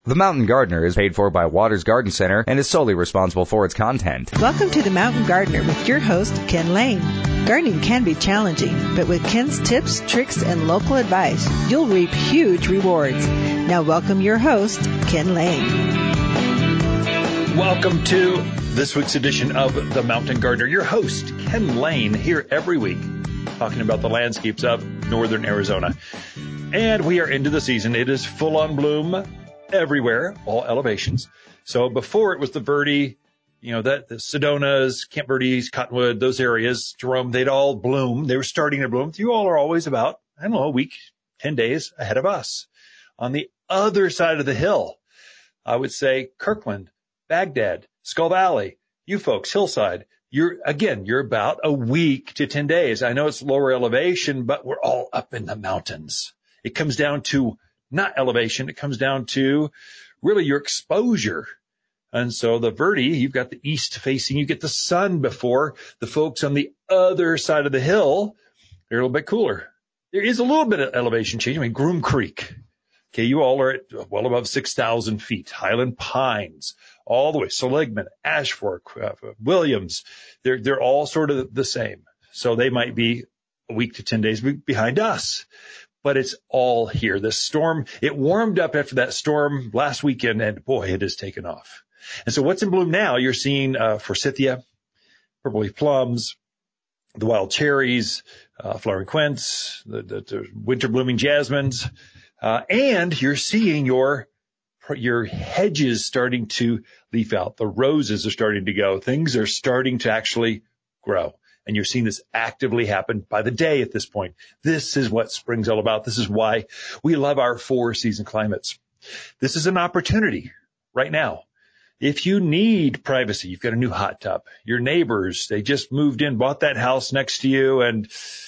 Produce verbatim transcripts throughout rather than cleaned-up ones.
The Mountain Gardener is paid for by Waters Garden Center and is solely responsible for its content. Welcome to The Mountain Gardener with your host, Ken Lane. Gardening can be challenging, but with Ken's tips, tricks, and local advice, you'll reap huge rewards. Now welcome your host, Ken Lane. Welcome to this week's edition of The Mountain Gardener. Your host, Ken Lane, here every week talking about the landscapes of northern Arizona. And we are into the season. It is full on bloom everywhere, all elevations. So before it was the Verde, you know, that the Sedonas, Camp Verdes, Cottonwood, those areas, Jerome, they'd all bloom. They were starting to bloom. You all are always about, I don't know, a week, ten days ahead of us. On the other side of the hill, I would say Kirkland, Baghdad, Skull Valley, you folks, Hillside, you're, again, you're about a week to ten days. I know it's lower elevation, but we're all up in the mountains. It comes down to not elevation. It comes down to really your exposure. And so the Verde, you've got the east facing, you get the sun before the folks on the other side of the hill. They're a little bit cooler. There is a little bit of elevation change. I mean, Groom Creek. Okay, you all are at well above six thousand feet. Highland Pines, all the way. Seligman, Ashfork, uh, Williams, they're, they're all sort of the same. So they might be a week to ten days behind us. But it's all here. The storm, it warmed up after that storm last weekend, and boy, it has taken off. And so what's in bloom now, you're seeing uh, forsythia, purple leaf plums, the wild cherries, uh, flowering quince, the, the, the winter blooming jasmines. Uh, and you're seeing your, your hedges starting to leaf out. The roses are starting to go. Things are starting to actually grow. And you're seeing this actively happen by the day at this point. This is what spring's all about. This is why we love our four season climates. This is an opportunity right now. If you need privacy, you've got a new hot tub. Your neighbors, they just moved in, bought that house next to you, and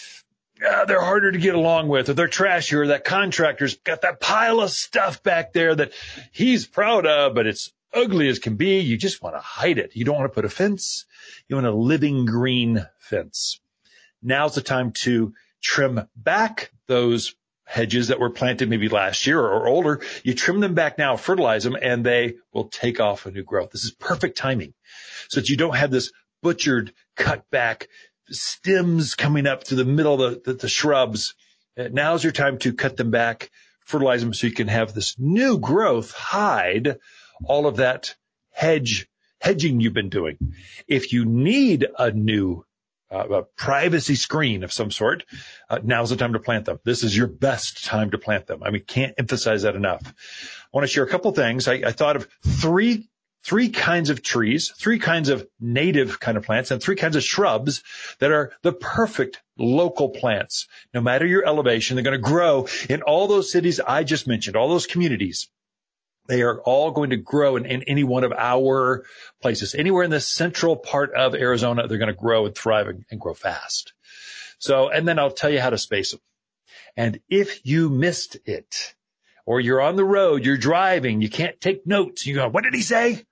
Uh, they're harder to get along with, or they're trashier, or that contractor's got that pile of stuff back there that he's proud of, but it's ugly as can be. You just want to hide it. You don't want to put a fence. You want a living green fence. Now's the time to trim back those hedges that were planted maybe last year or older. You trim them back now, fertilize them, and they will take off a new growth. This is perfect timing so that you don't have this butchered, cut back stems coming up to the middle of the, the, the shrubs. Uh, now's your time to cut them back, fertilize them so you can have this new growth hide all of that hedge hedging you've been doing. If you need a new uh, a privacy screen of some sort, uh, now's the time to plant them. This is your best time to plant them. I mean, can't emphasize that enough. I want to share a couple things. I, I thought of three Three kinds of trees, three kinds of native kind of plants, and three kinds of shrubs that are the perfect local plants. No matter your elevation, they're going to grow in all those cities I just mentioned, all those communities. They are all going to grow in, in any one of our places. Anywhere in the central part of Arizona, they're going to grow and thrive and, and grow fast. So, and then I'll tell you how to space them. And if you missed it, or you're on the road, you're driving, you can't take notes, you go, what did he say?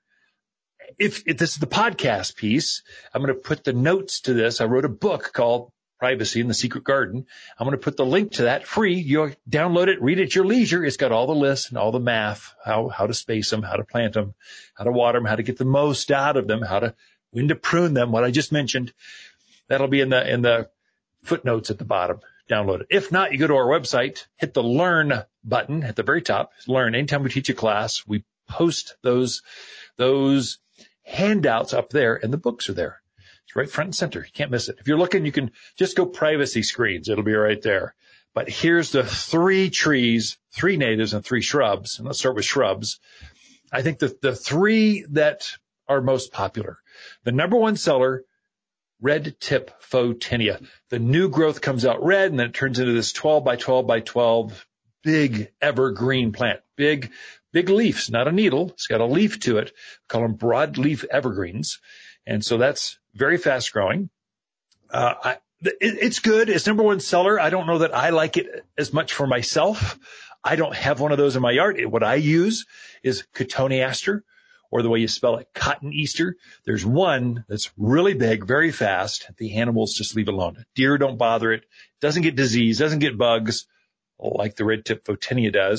If, if this is the podcast piece, I'm going to put the notes to this. I wrote a book called Privacy in the Secret Garden. I'm going to put the link to that free. You download it, read it at your leisure. It's got all the lists and all the math, how, how to space them, how to plant them, how to water them, how to get the most out of them, how to, when to prune them, what I just mentioned. That'll be in the, in the footnotes at the bottom. Download it. If not, you go to our website, hit the learn button at the very top. Learn. Anytime we teach a class, we post those, those handouts up there, and the books are there. It's right front and center. You can't miss it. If you're looking, you can just go privacy screens. It'll be right there. But here's the three trees, three natives and three shrubs. And let's start with shrubs. I think the, the three that are most popular. The number one seller, red tip photinia. The new growth comes out red, and then it turns into this twelve by twelve by twelve big evergreen plant. Big Big leaves, not a needle. It's got a leaf to it. We call them broadleaf evergreens. And so that's very fast growing. Uh, I, it, it's good. It's number one seller. I don't know that I like it as much for myself. I don't have one of those in my yard. What I use is cotoneaster, or the way you spell it, cotton Easter. There's one that's really big, very fast. The animals just leave it alone. Deer don't bother it. Doesn't get disease, doesn't get bugs like the red tip photinia does.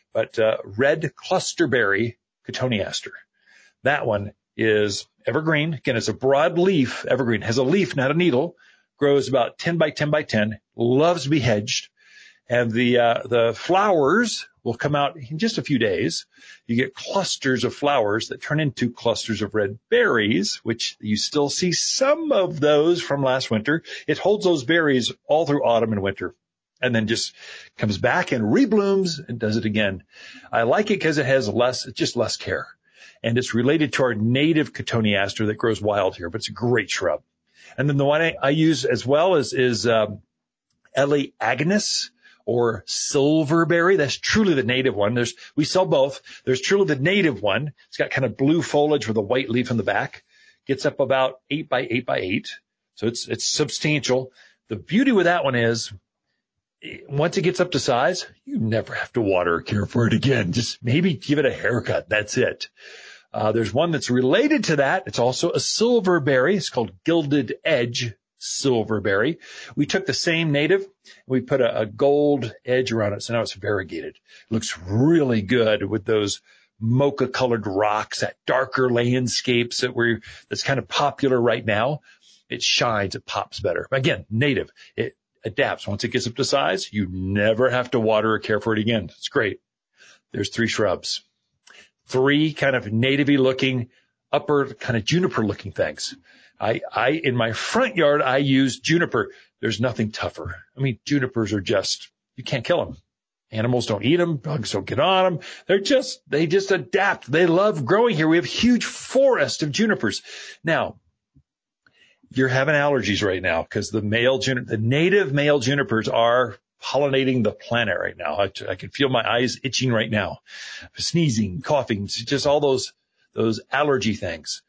But uh, red clusterberry cotoneaster, that one is evergreen. Again, it's a broad leaf evergreen, has a leaf, not a needle, grows about ten by ten by ten, loves to be hedged. And the, uh, the flowers will come out in just a few days. You get clusters of flowers that turn into clusters of red berries, which you still see some of those from last winter. It holds those berries all through autumn and winter, and then just comes back and reblooms and does it again. I like it because it has less, just less care. And it's related to our native cotoneaster that grows wild here, but it's a great shrub. And then the one I, I use as well is, is, um, Elaeagnus, or silverberry. That's truly the native one. There's, we sell both. There's truly the native one. It's got kind of blue foliage with a white leaf in the back. Gets up about eight by eight by eight. So it's, it's substantial. The beauty with that one is once it gets up to size, you never have to water or care for it again. Just maybe give it a haircut. That's it. Uh, there's one that's related to that. It's also a silverberry. It's called Gilded Edge silverberry. We took the same native, we put a, a gold edge around it, so now it's variegated. It looks really good with those mocha colored rocks, that darker landscapes that we're, that's kind of popular right now. It shines, it pops better. Again, native, it adapts. Once it gets up to size, you never have to water or care for it again. It's great. There's three shrubs, three kind of native-y looking, upper kind of juniper looking things. I, I, in my front yard, I use juniper. There's nothing tougher. I mean, junipers are just, you can't kill them. Animals don't eat them. Bugs don't get on them. They're just, they just adapt. They love growing here. We have huge forest of junipers. Now, you're having allergies right now because the male juniper, the native male junipers are pollinating the planet right now. I, I can feel my eyes itching right now. Sneezing, coughing, just all those, those allergy things.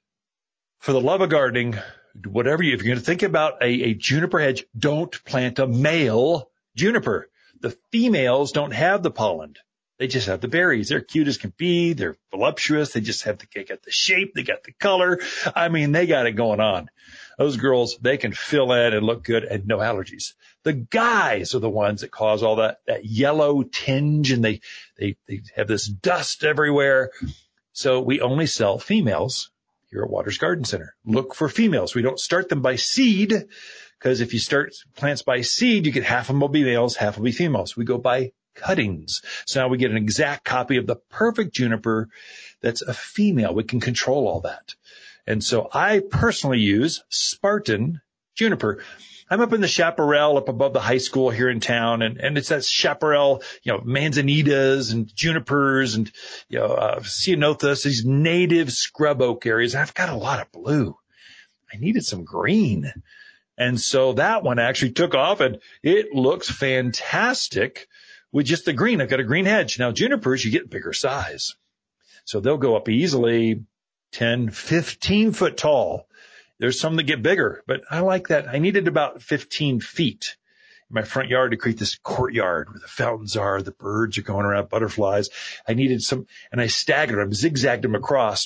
For the love of gardening, whatever you, if you're going to think about a, a juniper hedge, don't plant a male juniper. The females don't have the pollen. They just have the berries. They're cute as can be. They're voluptuous. They just have the, they got the shape. They got the color. I mean, they got it going on. Those girls, they can fill in and look good and no allergies. The guys are the ones that cause all that, that yellow tinge, and they, they, they have this dust everywhere. So we only sell females here at Waters Garden Center. Look for females. We don't start them by seed, because if you start plants by seed, you get half of them will be males, half will be females. We go by cuttings. So now we get an exact copy of the perfect juniper that's a female. We can control all that. And so I personally use Spartan juniper. I'm up in the chaparral up above the high school here in town, and, and it's that chaparral, you know, manzanitas and junipers and, you know, uh, ceanothus, these native scrub oak areas. I've got a lot of blue. I needed some green. And so that one actually took off, and it looks fantastic with just the green. I've got a green hedge. Now, junipers, you get bigger size. So they'll go up easily ten, fifteen foot tall. There's some that get bigger, but I like that. I needed about fifteen feet in my front yard to create this courtyard where the fountains are, the birds are going around, butterflies. I needed some, and I staggered them, zigzagged them across.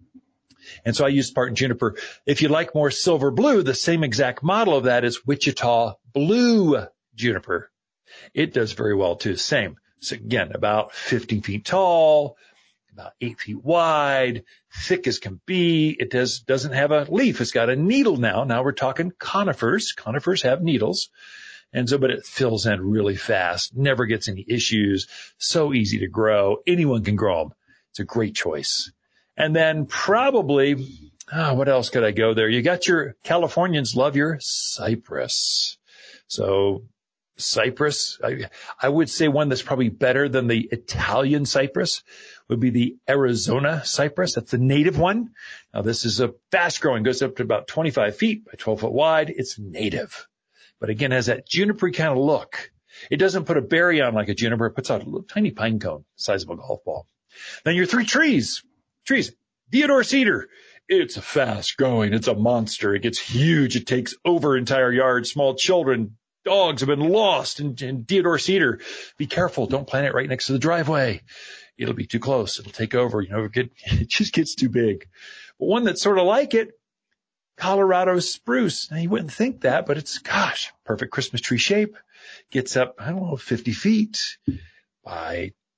And so I used Spartan juniper. If you like more silver blue, the same exact model of that is Wichita blue juniper. It does very well too. Same. So again, about fifteen feet tall, about eight feet wide, thick as can be. It does, doesn't have a leaf. It's got a needle now. Now we're talking conifers. Conifers have needles. And so, but it fills in really fast, never gets any issues. So easy to grow. Anyone can grow them. It's a great choice. And then probably, oh, what else could I go there? You got your Californians love your cypress. So cypress, I, I would say one that's probably better than the Italian cypress would be the Arizona cypress. That's the native one. Now this is a fast growing, goes up to about twenty-five feet by twelve foot wide. It's native, but again, has that juniper kind of look. It doesn't put a berry on like a juniper. It puts out a little tiny pine cone, the size of a golf ball. Then your three trees, trees, Deodar cedar. It's a fast growing. It's a monster. It gets huge. It takes over entire yards. Small children, dogs have been lost in, in Deodar cedar. Be careful. Don't plant it right next to the driveway. It'll be too close. It'll take over. You know, it, get, it just gets too big. But one that's sort of like it, Colorado spruce. Now, you wouldn't think that, but it's, gosh, perfect Christmas tree shape. Gets up, I don't know, fifty feet by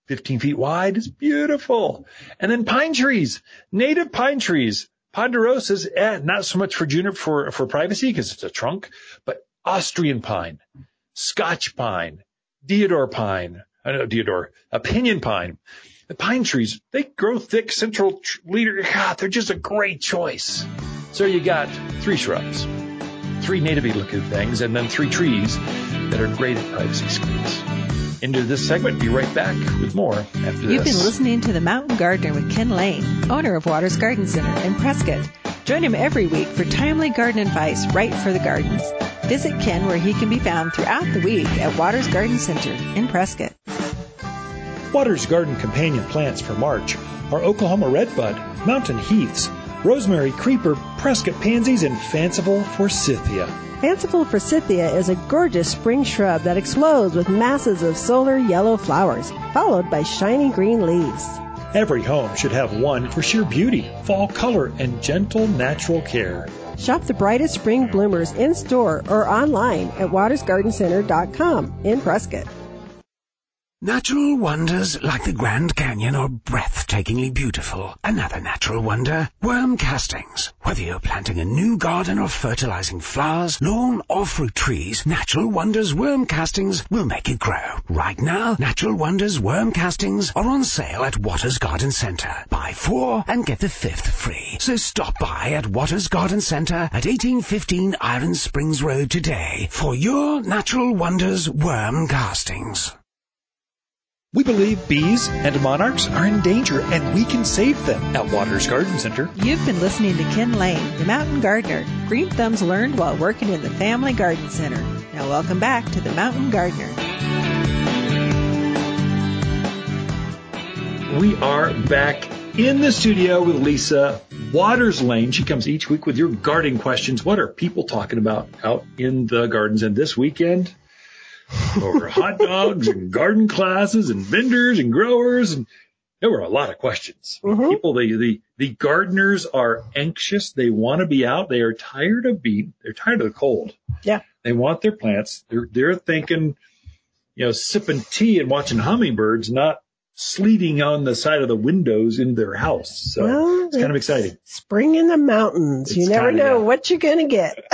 fifteen feet wide. It's beautiful. And then pine trees, native pine trees, ponderosas, eh, not so much for juniper for, for privacy because it's a trunk, but Austrian pine, Scotch pine, deodar pine, I know deodar, a pinyon pine. The pine trees, they grow thick, central leader. God, they're just a great choice. So you got three shrubs, three natively looking things, and then three trees that are great at privacy screens. Into this segment, be right back with more after this. You've been listening to The Mountain Gardener with Ken Lane, owner of Waters Garden Center in Prescott. Join him every week for timely garden advice right for the gardens. Visit Ken where he can be found throughout the week at Waters Garden Center in Prescott. Waters Garden companion plants for March are Oklahoma redbud, mountain heaths, rosemary creeper, Prescott pansies, and fanciful forsythia. Fanciful forsythia is a gorgeous spring shrub that explodes with masses of solar yellow flowers, followed by shiny green leaves. Every home should have one for sheer beauty, fall color, and gentle natural care. Shop the brightest spring bloomers in-store or online at waters garden center dot com in Prescott. Natural wonders like the Grand Canyon are breathtakingly beautiful. Another natural wonder, worm castings. Whether you're planting a new garden or fertilizing flowers, lawn or fruit trees, Natural Wonders worm castings will make it grow. Right now, Natural Wonders worm castings are on sale at Waters Garden Center. Buy four and get the fifth free. So stop by at Waters Garden Center at eighteen fifteen Iron Springs Road today for your Natural Wonders worm castings. We believe bees and monarchs are in danger, and we can save them at Waters Garden Center. You've been listening to Ken Lane, the Mountain Gardener. Green thumbs learned while working in the Family Garden Center. Now welcome back to the Mountain Gardener. We are back in the studio with Lisa Waters Lane. She comes each week with your gardening questions. What are people talking about out in the gardens? And this weekend, over hot dogs and garden classes and vendors and growers, and there were a lot of questions. Mm-hmm. People, the, the the gardeners are anxious. They want to be out. They are tired of being. They're tired of the cold. Yeah, they want their plants. They're they're thinking, you know, sipping tea and watching hummingbirds, not sleeting on the side of the windows in their house. So well, it's kind of exciting. Spring in the mountains. It's you never kinda, know yeah. what you're going to get.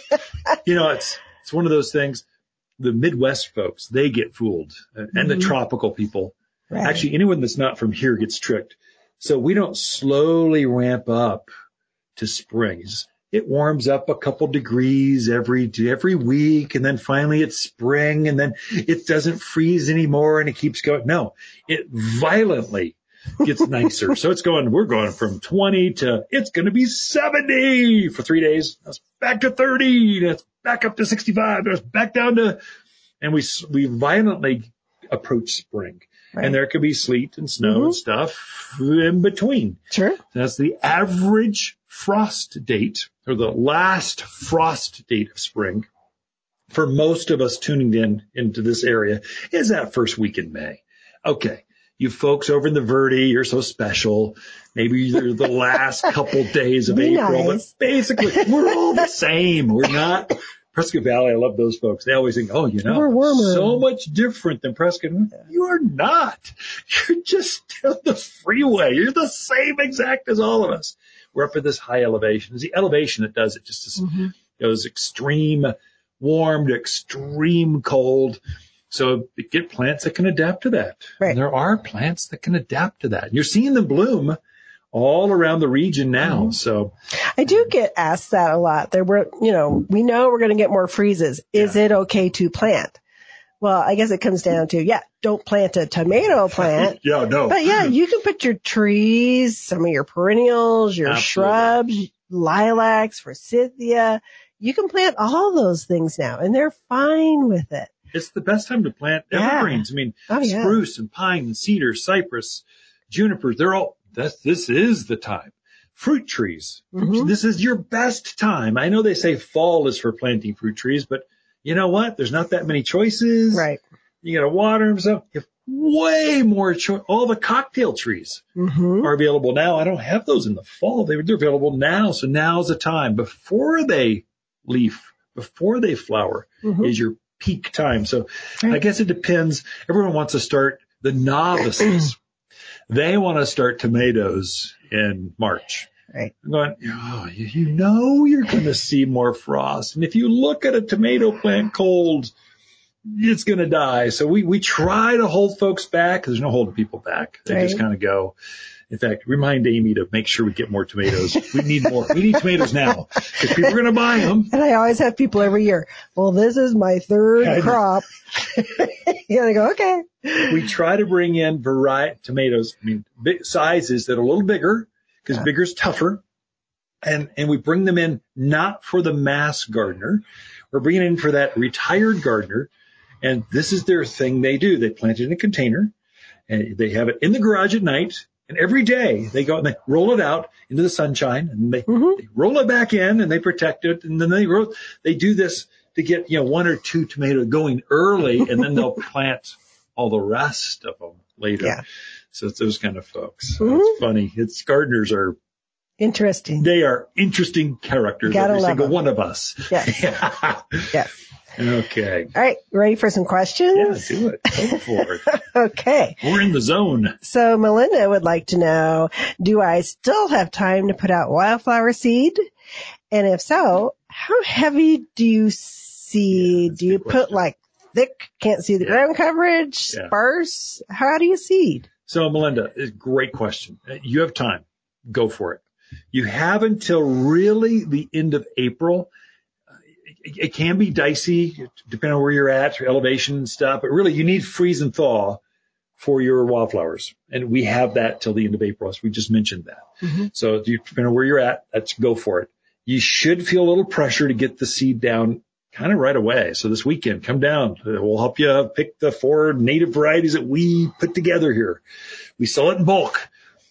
You know, it's it's one of those things. The Midwest folks, they get fooled, and mm-hmm. the tropical people. Right. Actually, anyone that's not from here gets tricked. So we don't slowly ramp up to spring. It warms up a couple degrees every every week, and then finally it's spring, and then it doesn't freeze anymore, and it keeps going. No, it violently gets nicer. So it's going, we're going from twenty to it's going to be seventy for three days. That's back to thirty. That's back up to sixty-five. That's back down to, and we, we violently approach spring. Right. And there could be sleet and snow mm-hmm. and stuff in between. Sure. That's the average frost date, or the last frost date of spring for most of us tuning in into this area is that first week in May. Okay. You folks over in the Verde, you're so special. Maybe you're the last couple days of Be April, nice. But basically we're all the same. We're not Prescott Valley. I love those folks. They always think, oh, you know, we're warmer. So much different than Prescott. You are not. You're just on the freeway. You're the same exact as all of us. We're up at this high elevation. It's the elevation that does it. Just as, mm-hmm. it goes extreme warm to extreme cold. So get plants that can adapt to that. Right. And there are plants that can adapt to that. And you're seeing them bloom all around the region now. Mm-hmm. So I do get asked that a lot. There were, you know, we know we're going to get more freezes. Is yeah. it okay to plant? Well, I guess it comes down to, yeah, don't plant a tomato plant. yeah, no. But yeah, you can put your trees, some of your perennials, your Absolutely. shrubs, lilacs, forsythia. You can plant all those things now, and they're fine with it. It's the best time to plant evergreens. Yeah. I mean, oh, yeah. spruce and pine and cedar, cypress, junipers, they're all, that's, this is the time. Fruit trees. Mm-hmm. This is your best time. I know they say fall is for planting fruit trees, but you know what? There's not that many choices. Right. You got to water them. So you have way more choice. All the cocktail trees mm-hmm. are available now. I don't have those in the fall. They, they're available now. So now's the time before they leaf, before they flower mm-hmm. is your peak time. So right. I guess it depends. Everyone wants to start The novices, they want to start tomatoes in March. Right. I'm going, oh, you, you know you're going to see more frost. And if you look at a tomato plant cold, it's going to die. So we, we try to hold folks back. There's no holding people back. They Right. just kind of go. In fact, remind Amy to make sure we get more tomatoes. We need more. We need tomatoes now because people are going to buy them. And I always have people every year. Well, this is my third crop. And I go, okay. We try to bring in variety tomatoes. I mean, big sizes that are a little bigger because Yeah. bigger is tougher. And, and we bring them in not for the mass gardener. We're bringing in for that retired gardener. And this is their thing they do. They plant it in a container and they have it in the garage at night. And every day they go and they roll it out into the sunshine and they, Mm-hmm. they roll it back in and they protect it. And then they roll, they do this to get, you know, one or two tomatoes going early and then they'll plant all the rest of them later. Yeah. So it's those kind of folks. So Mhm. It's funny. It's gardeners are, Interesting. they are interesting characters, Gotta every love single them. one of us. Yes. Yeah. Yes. Okay. All right. Ready for some Yeah, questions? do it. Go for it. Okay. We're in the zone. So Melinda would like to know, do I still have time to put out wildflower seed? And if so, how heavy do you seed? Yeah, that's do a you good put question. like thick, can't see the Yeah. ground coverage, Yeah. sparse? How do you seed? So Melinda, it's a great question. You have time. Go for it. You have until really the end of April. It, it can be dicey depending on where you're at, your elevation and stuff, but really you need freeze and thaw for your wildflowers. And we have that till the end of April, as we just mentioned that. Mm-hmm. So if you, depending on where you're at, let's go for it. You should feel a little pressure to get the seed down kind of right away. So this weekend, come down. We'll help you pick the four native varieties that we put together here. We sell it in bulk.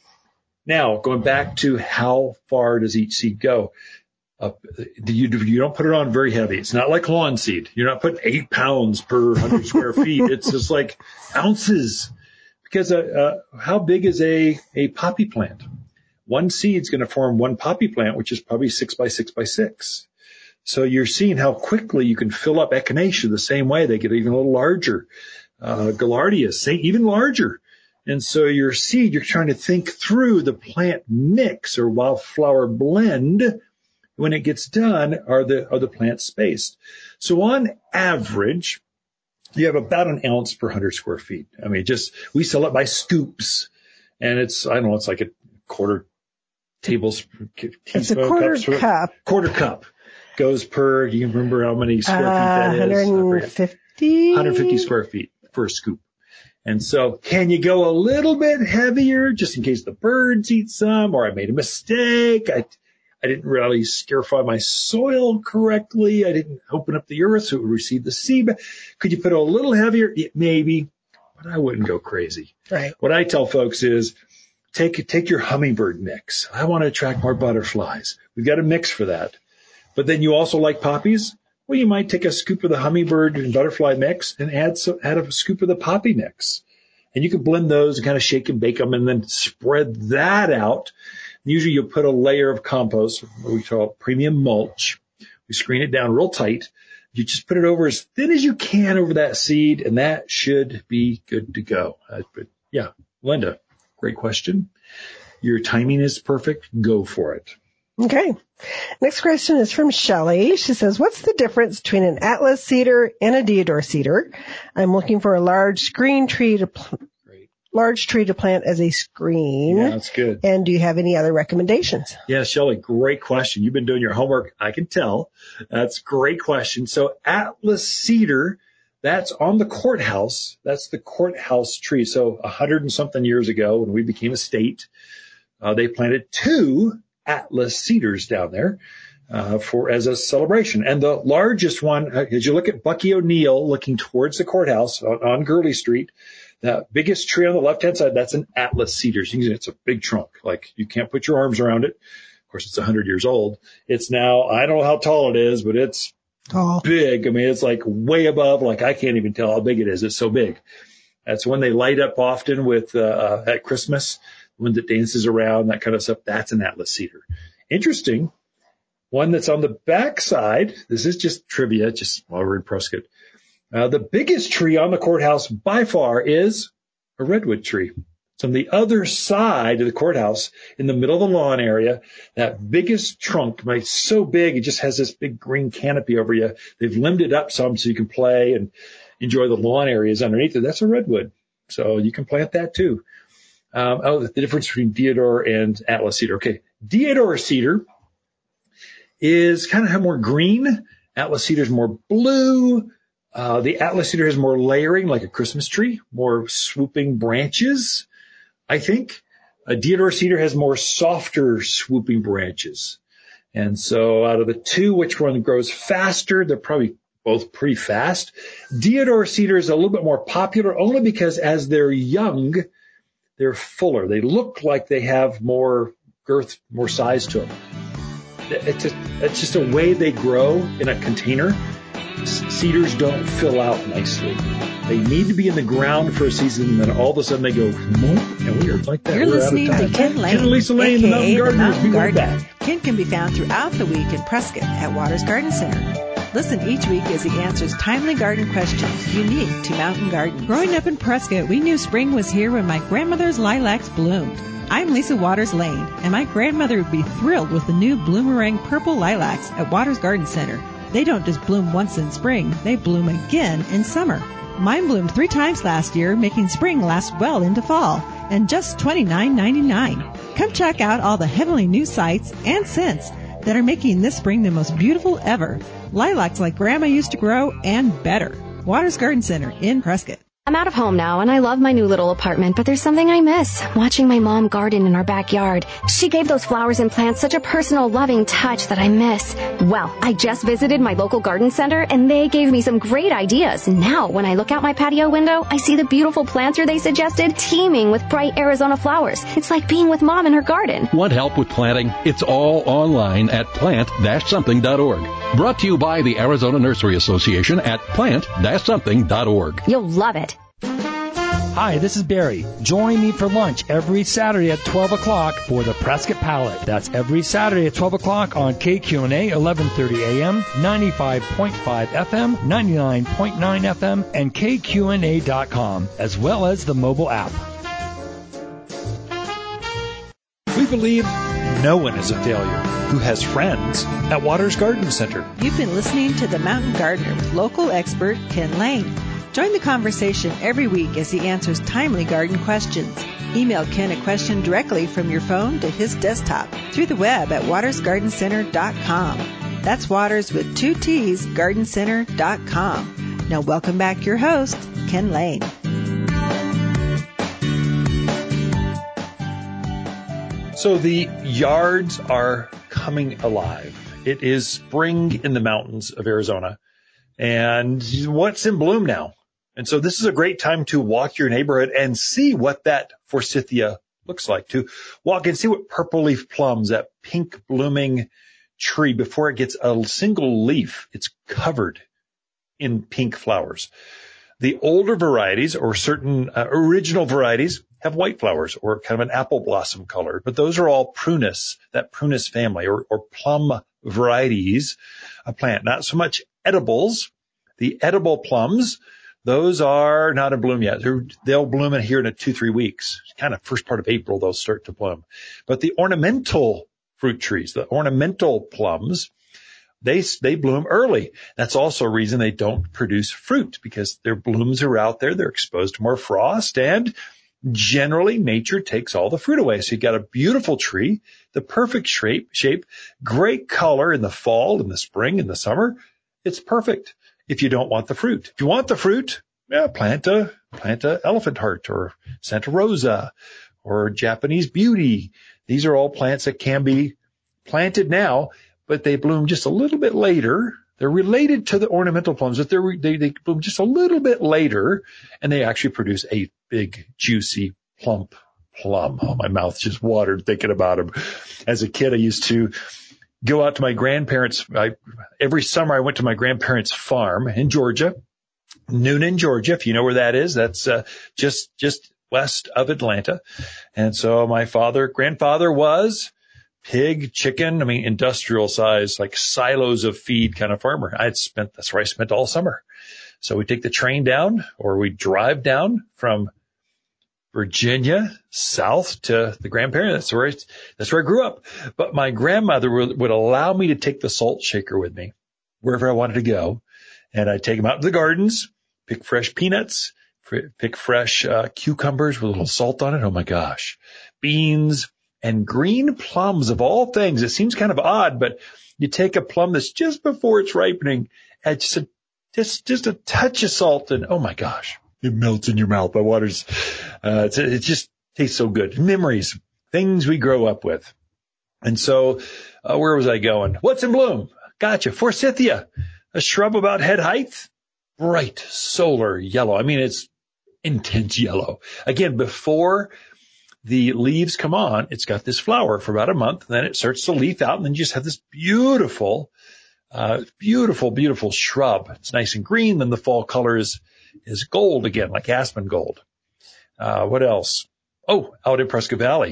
Now, going back to how far does each seed go? Uh, you, you don't put it on very heavy. It's not like lawn seed. You're not putting eight pounds per hundred square feet. It's just like ounces. Because uh, uh, how big is a, a poppy plant? One seed's going to form one poppy plant, which is probably six by six by six. So you're seeing how quickly you can fill up echinacea the same way. They get even a little larger. Uh, Gaillardia, same, even larger. And so your seed, you're trying to think through the plant mix or wildflower blend. When it gets done, are the, are the plants spaced? So on average, you have about an ounce per hundred square feet. I mean, just, we sell it by scoops and it's, I don't know, it's like a quarter tablespoon, It's a quarter cups per- cup. quarter cup goes per, you can remember how many square feet Uh, that is? I forget. one hundred fifty? one hundred fifty square feet for a scoop. And so can you go a little bit heavier just in case the birds eat some or I made a mistake? I, I didn't really scarify my soil correctly. I didn't open up the earth so it would receive the seed. Could you put it a little heavier? Yeah, maybe, but I wouldn't go crazy. Right. What I tell folks is take, take your hummingbird mix. I want to attract more butterflies. We've got a mix for that. But then you also like poppies? Well, you might take a scoop of the hummingbird and butterfly mix and add some, add a scoop of the poppy mix. And you can blend those and kind of shake and bake them and then spread that out. Usually you'll put a layer of compost, what we call premium mulch. We screen it down real tight. You just put it over as thin as you can over that seed, and that should be good to go. Uh, but yeah, Linda, great question. Your timing is perfect. Go for it. Okay. Next question is from Shelley. She says, what's the difference between an Atlas cedar and a deodar cedar? I'm looking for a large screen tree to pl- Great. large tree to plant as a screen. Yeah, that's good. And do you have any other recommendations? Yeah, Shelley, great question. You've been doing your homework. I can tell. That's a great question. So Atlas cedar, that's on the courthouse. That's the courthouse tree. So a hundred and something years ago when we became a state, uh, they planted two Atlas cedars down there, uh, for, as a celebration. And the largest one, uh, as you look at Bucky O'Neill looking towards the courthouse on, on Gurley Street, the biggest tree on the left-hand side, that's an Atlas cedar. So you can see it's a big trunk. Like you can't put your arms around it. Of course, it's a hundred years old. It's now, I don't know how tall it is, but it's Oh, big. I mean, it's like way above, like I can't even tell how big it is. It's so big. That's when they light up often with, uh, at Christmas, when it dances around, that kind of stuff. That's an Atlas cedar. Interesting. One that's on the back side. This is just trivia, just while we're in Prescott. Uh, the biggest tree on the courthouse by far is a redwood tree. So on the other side of the courthouse, in the middle of the lawn area, that biggest trunk, like so big, it just has this big green canopy over you. They've limbed it up some so you can play and enjoy the lawn areas underneath it. That's a redwood. So you can plant that too. Um, oh, the difference between deodar and Atlas cedar. Okay. Deodar cedar is kind of have more green. Atlas cedar is more blue. Uh, the Atlas cedar has more layering, like a Christmas tree, more swooping branches. I think a deodar cedar has more softer swooping branches. And so out of the two, which one grows faster? They're probably both pretty fast. Deodar cedar is a little bit more popular only because as they're young, they're fuller. They look like they have more girth, more size to them. It's just, it's just a way they grow in a container. Cedars don't fill out nicely. They need to be in the ground for a season, and then all of a sudden they go, and we are like that. You're We're listening out of to time. Ken Lane, Ken and Lisa Lane, the Mountain Gardeners. Be right back. Ken can be found throughout the week in Prescott at Waters Garden Center. Listen each week as he answers timely garden questions unique to mountain gardens. Growing up in Prescott, we knew spring was here when my grandmother's lilacs bloomed. I'm Lisa Waters Lane, and my grandmother would be thrilled with the new Bloomerang purple lilacs at Waters Garden Center. They don't just bloom once in spring, they bloom again in summer. Mine bloomed three times last year, making spring last well into fall, and just twenty-nine ninety-nine. Come check out all the heavenly new sights and scents that are making this spring the most beautiful ever. Lilacs like Grandma used to grow and better. Waters Garden Center in Prescott. I'm out of home now, and I love my new little apartment, but there's something I miss, watching my mom garden in our backyard. She gave those flowers and plants such a personal, loving touch that I miss. Well, I just visited my local garden center, and they gave me some great ideas. Now, when I look out my patio window, I see the beautiful planter they suggested teeming with bright Arizona flowers. It's like being with Mom in her garden. Want help with planting? It's all online at plant dash something dot org. Brought to you by the Arizona Nursery Association at plant dash something dot org. You'll love it. Hi, this is Barry. Join me for lunch every Saturday at twelve o'clock for the Prescott Palette. That's every Saturday at twelve o'clock on K Q N A eleven thirty A M, ninety-five point five F M, ninety-nine point nine F M, and K Q N A dot com, as well as the mobile app. We believe no one is a failure who has friends at Waters Garden Center. You've been listening to The Mountain Gardener with local expert Ken Lane. Join the conversation every week as he answers timely garden questions. Email Ken a question directly from your phone to his desktop through the web at waters garden center dot com. That's Waters with two T's, garden center dot com. Now welcome back your host, Ken Lane. So the yards are coming alive. It is spring in the mountains of Arizona. And what's in bloom now? And so this is a great time to walk your neighborhood and see what that forsythia looks like. To walk and see what purple leaf plums, that pink blooming tree, before it gets a single leaf, it's covered in pink flowers. The older varieties or certain uh, original varieties have white flowers or kind of an apple blossom color, but those are all prunus, that prunus family or, or plum varieties of plant. Not so much edibles. The edible plums, those are not in bloom yet. They're, they'll bloom in here in a two, three weeks. Kind of first part of April, they'll start to bloom. But the ornamental fruit trees, the ornamental plums, they, they bloom early. That's also a reason they don't produce fruit, because their blooms are out there. They're exposed to more frost, and generally nature takes all the fruit away. So you got a beautiful tree, the perfect shape, shape, great color in the fall, in the spring, in the summer. It's perfect if you don't want the fruit. If you want the fruit, yeah, plant a, plant a elephant heart or Santa Rosa or Japanese beauty. These are all plants that can be planted now, but they bloom just a little bit later. They're related to the ornamental plums, but they're, they, they bloom just a little bit later, and they actually produce a big, juicy, plump plum. Oh, my mouth just watered thinking about them. As a kid, I used to go out to my grandparents. I, every summer I went to my grandparents' farm in Georgia, Noonan, Georgia. If you know where that is, that's uh, just just west of Atlanta. And so my father, grandfather was pig, chicken, I mean, industrial size, like silos of feed kind of farmer. I had spent, that's where I spent all summer. So we take the train down, or we drive down from Virginia, south to the grandparents. That's where I, that's where I grew up. But my grandmother would, would allow me to take the salt shaker with me wherever I wanted to go. And I'd take them out to the gardens, pick fresh peanuts, pick fresh uh, cucumbers with a little salt on it. Oh, my gosh. Beans and green plums of all things. It seems kind of odd, but you take a plum that's just before it's ripening, add just a, just, just a touch of salt, and oh, my gosh. It melts in your mouth. My water's, uh, it's, it just tastes so good. Memories, things we grow up with. And so, uh, where was I going? What's in bloom? Gotcha. Forsythia, a shrub about head height, bright solar yellow. I mean, it's intense yellow. Again, before the leaves come on, it's got this flower for about a month, and then it starts to leaf out, and then you just have this beautiful, uh, beautiful, beautiful shrub. It's nice and green. Then the fall color is is gold again, like aspen gold. Uh, what else? Oh, out in Prescott Valley,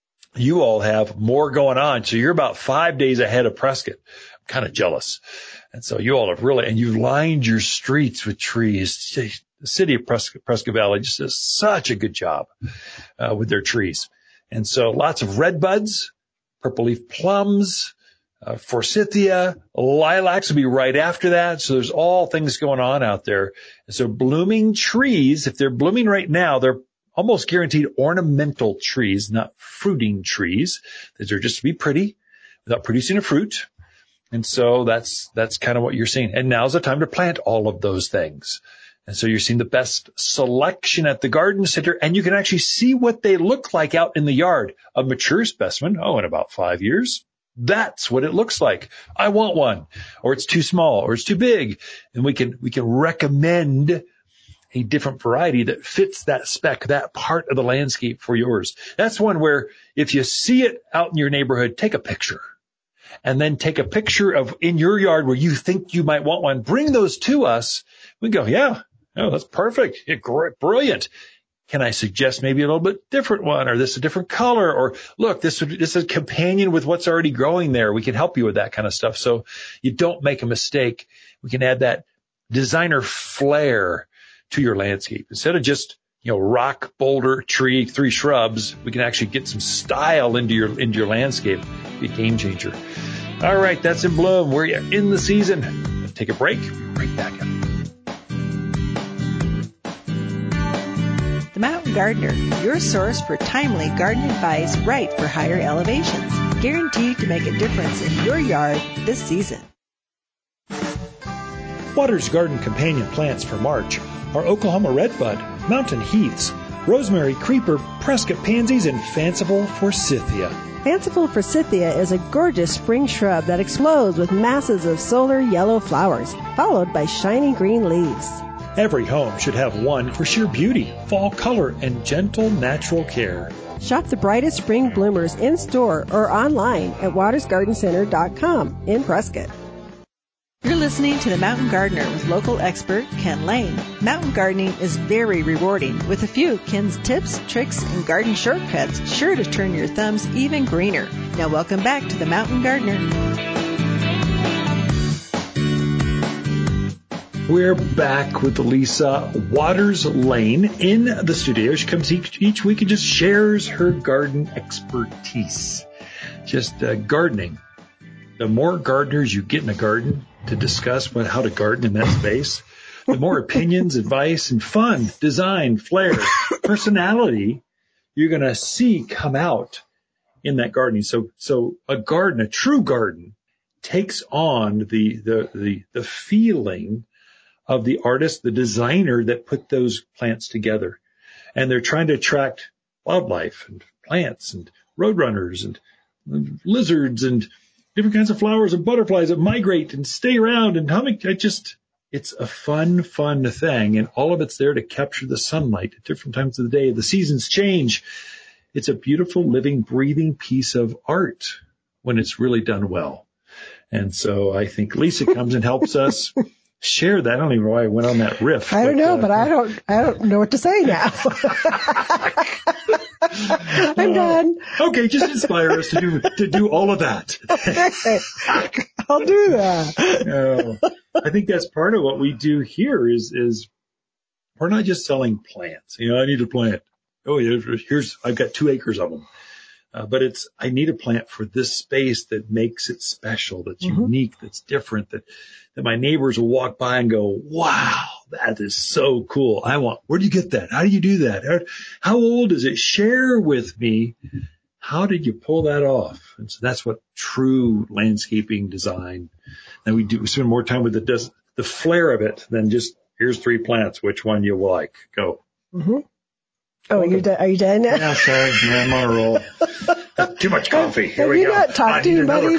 you all have more going on. So you're about five days ahead of Prescott. I'm kind of jealous. And so you all have really, and you've lined your streets with trees. The city of Prescott, Prescott Valley just does such a good job uh, with their trees. And so lots of red buds, purple leaf plums, Uh, forsythia, lilacs will be right after that. So there's all things going on out there. And so blooming trees, if they're blooming right now, they're almost guaranteed ornamental trees, not fruiting trees. These are just to be pretty without producing a fruit. And so that's, that's kind of what you're seeing. And now's the time to plant all of those things. And so you're seeing the best selection at the garden center, and you can actually see what they look like out in the yard. A mature specimen, oh, in about five years. That's what it looks like. I want one, or it's too small, or it's too big. And we can, we can recommend a different variety that fits that spec, that part of the landscape for yours. That's one where if you see it out in your neighborhood, take a picture, and then take a picture of in your yard where you think you might want one. Bring those to us. We go, yeah, oh, that's perfect. Yeah, great, brilliant. Can I suggest maybe a little bit different one, or this a different color, or look, this would, this is a companion with what's already growing there. We can help you with that kind of stuff. So you don't make a mistake. We can add that designer flair to your landscape. Instead of just, you know, rock, boulder, tree, three shrubs, we can actually get some style into your, into your landscape. Be a game changer. All right. That's in bloom. We're in the season. Take a break. Right back up. The Mountain Gardener, your source for timely garden advice right for higher elevations. Guaranteed to make a difference in your yard this season. Water's Garden companion plants for March are Oklahoma Redbud, Mountain Heaths, Rosemary Creeper, Prescott Pansies, and Fanciful Forsythia. Fanciful Forsythia is a gorgeous spring shrub that explodes with masses of solar yellow flowers, followed by shiny green leaves. Every home should have one for sheer beauty, fall color, and gentle natural care. Shop the brightest spring bloomers in store or online at waters garden center dot com in Prescott. You're listening to The Mountain Gardener with local expert Ken Lane. Mountain gardening is very rewarding, with a few Ken's tips, tricks, and garden shortcuts sure to turn your thumbs even greener. Now welcome back to The Mountain Gardener. We're back with Lisa Waters Lane in the studio. She comes each, each week and just shares her garden expertise. Just uh, gardening. The more gardeners you get in a garden to discuss what, how to garden in that space, the more opinions, advice, and fun, design, flair, personality you're going to see come out in that gardening. So, so a garden, a true garden, takes on the the the, the feeling of the artist, the designer that put those plants together. And they're trying to attract wildlife and plants and roadrunners and, and lizards and different kinds of flowers and butterflies that migrate and stay around and humming. I just, it's a fun, fun thing. And all of it's there to capture the sunlight at different times of the day. The seasons change. It's a beautiful, living, breathing piece of art when it's really done well. And so I think Lisa comes and helps us share that. I don't even know why I went on that riff. I don't but, know, uh, but I don't, I don't know what to say now. I'm uh, done. Okay, just inspire us to do to do all of that. I'll do that. uh, I think that's part of what we do here is is we're not just selling plants. You know, I need a plant. oh, here's, I've got two acres of them. Uh, but it's, I need a plant for this space that makes it special, that's mm-hmm. unique, that's different, that, that my neighbors will walk by and go, wow, that is so cool. I want, where do you get that? How do you do that? How, how old is it? Share with me. How did you pull that off? And so that's what true landscaping design. And we do, we spend more time with the, the flair of it than just, here's three plants. Which one you like? Go. Mm-hmm. Oh, are you, done, are you done now? Yeah, sorry. Yeah, I'm on a roll. Too much coffee. Here Have we you go. not talked to anybody?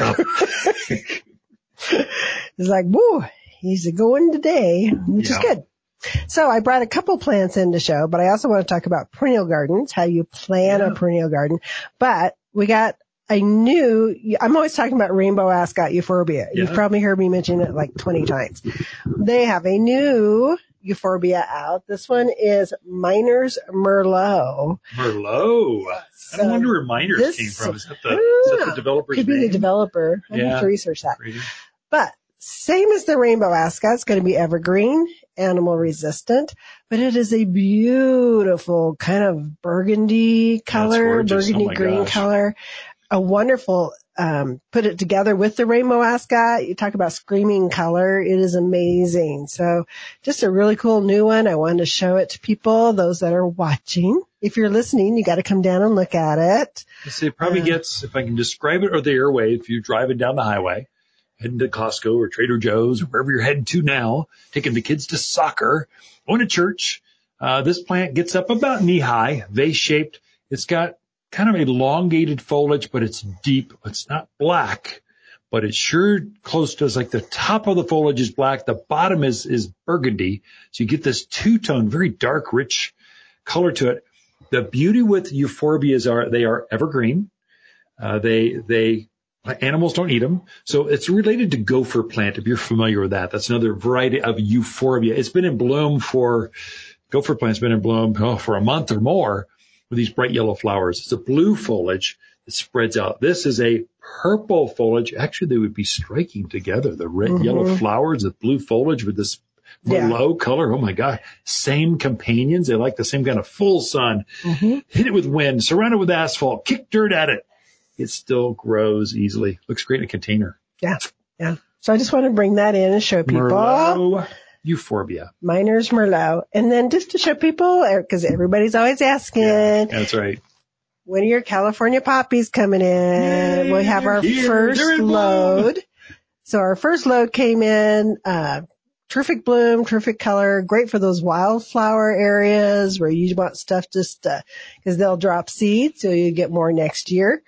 It's like, woo, he's going today, which yeah. is good. So I brought a couple plants in to show, but I also want to talk about perennial gardens, how you plan yeah. a perennial garden. But we got a new, I'm always talking about rainbow ascot euphorbia. Yeah. You've probably heard me mention it like twenty times. They have a new euphorbia out. This one is Miner's Merlot. Merlot. So I don't wonder where Miners this, came from. Is that the, is that the developer's Could be name? the developer. I yeah. have to research that. Crazy. But same as the rainbow ascot, it's going to be evergreen, animal resistant, but it is a beautiful kind of burgundy color, burgundy oh green gosh. color. A wonderful, um, put it together with the rainbow ascot. You talk about screaming color. It is amazing. So just a really cool new one. I wanted to show it to people, those that are watching. If you're listening, you got to come down and look at it. So it probably uh, gets, if I can describe it, or the airway, if you're driving down the highway, heading to Costco or Trader Joe's or wherever you're heading to now, taking the kids to soccer, going to church, uh, this plant gets up about knee high, vase shaped. It's got kind of elongated foliage, but it's deep. It's not black, but it's sure close to us. Like the top of the foliage is black. The bottom is, is burgundy. So you get this two-tone, very dark, rich color to it. The beauty with euphorbias are they are evergreen. Uh, they, they, animals don't eat them. So it's related to gopher plant, if you're familiar with that. That's another variety of euphorbia. It's been in bloom for, gopher plant's been in bloom oh, for a month or more. With these bright yellow flowers. It's a blue foliage that spreads out. This is a purple foliage. Actually, they would be striking together. The red, mm-hmm. yellow flowers, the blue foliage with this Merlot yeah. color. Oh my God. Same companions. They like the same kind of full sun. Mm-hmm. Hit it with wind, surround it with asphalt, kick dirt at it. It still grows easily. Looks great in a container. Yeah. Yeah. So I just want to bring that in and show people. Merlot. Euphorbia. Miner's Merlot. And then just to show people, because everybody's always asking. Yeah, that's right. When are your California poppies coming in? Yay, we have our here, first load. So our first load came in, uh, terrific bloom, terrific color, great for those wildflower areas where you want stuff just, uh, cause they'll drop seeds, so you get more next year.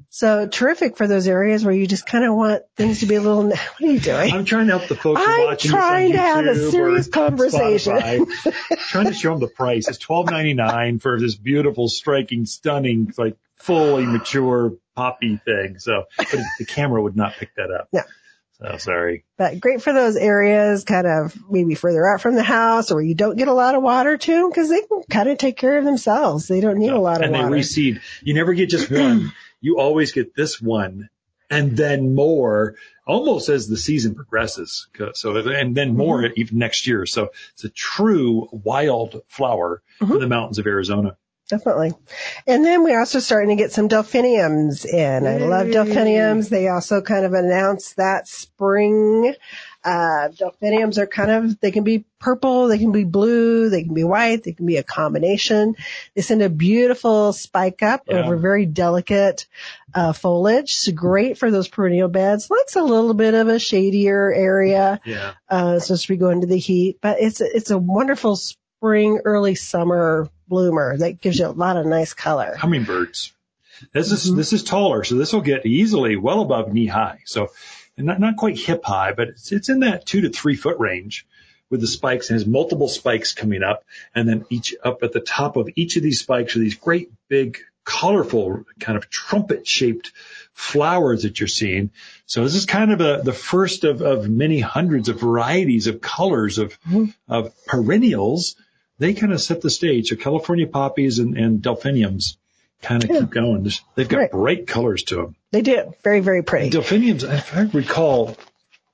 So terrific for those areas where you just kind of want things to be a little, what are you doing? I'm trying to help the folks who are I'm watching trying this on to have YouTube a serious or conversation. trying to show them the price. It's twelve ninety-nine for this beautiful, striking, stunning, like fully mature poppy thing. So, but the camera would not pick that up. No. So sorry. But great for those areas kind of maybe further out from the house or where you don't get a lot of water to them because they can kind of take care of themselves. They don't need no. a lot of and water. And they reseed. You never get just one. You always get this one and then more almost as the season progresses. So, and then more mm-hmm. even next year. So it's a true wild flower mm-hmm. in the mountains of Arizona. Definitely. And then we're also starting to get some delphiniums in. Yay. I love delphiniums. They also kind of announced that spring. Uh, delphiniums are kind of, they can be purple, they can be blue, they can be white, they can be a combination. They send a beautiful spike up yeah. over very delicate, uh, foliage. So great for those perennial beds. Likes a little bit of a shadier area. Yeah. Uh, so as we go into the heat, but it's, it's a wonderful spring, early summer bloomer that gives you a lot of nice color. Hummingbirds. This is, mm-hmm. this is taller, so this will get easily well above knee high. So, and not, not quite hip high, but it's, it's in that two to three foot range with the spikes, and has multiple spikes coming up. And then each up at the top of each of these spikes are these great big, colorful kind of trumpet shaped flowers that you're seeing. So this is kind of a, the first of, of many hundreds of varieties of colors of, mm-hmm. of perennials. They kind of set the stage. So California poppies and, and delphiniums kind of yeah. keep going. They've got right. bright colors to them. They do. Very, very pretty. And delphiniums, if I recall,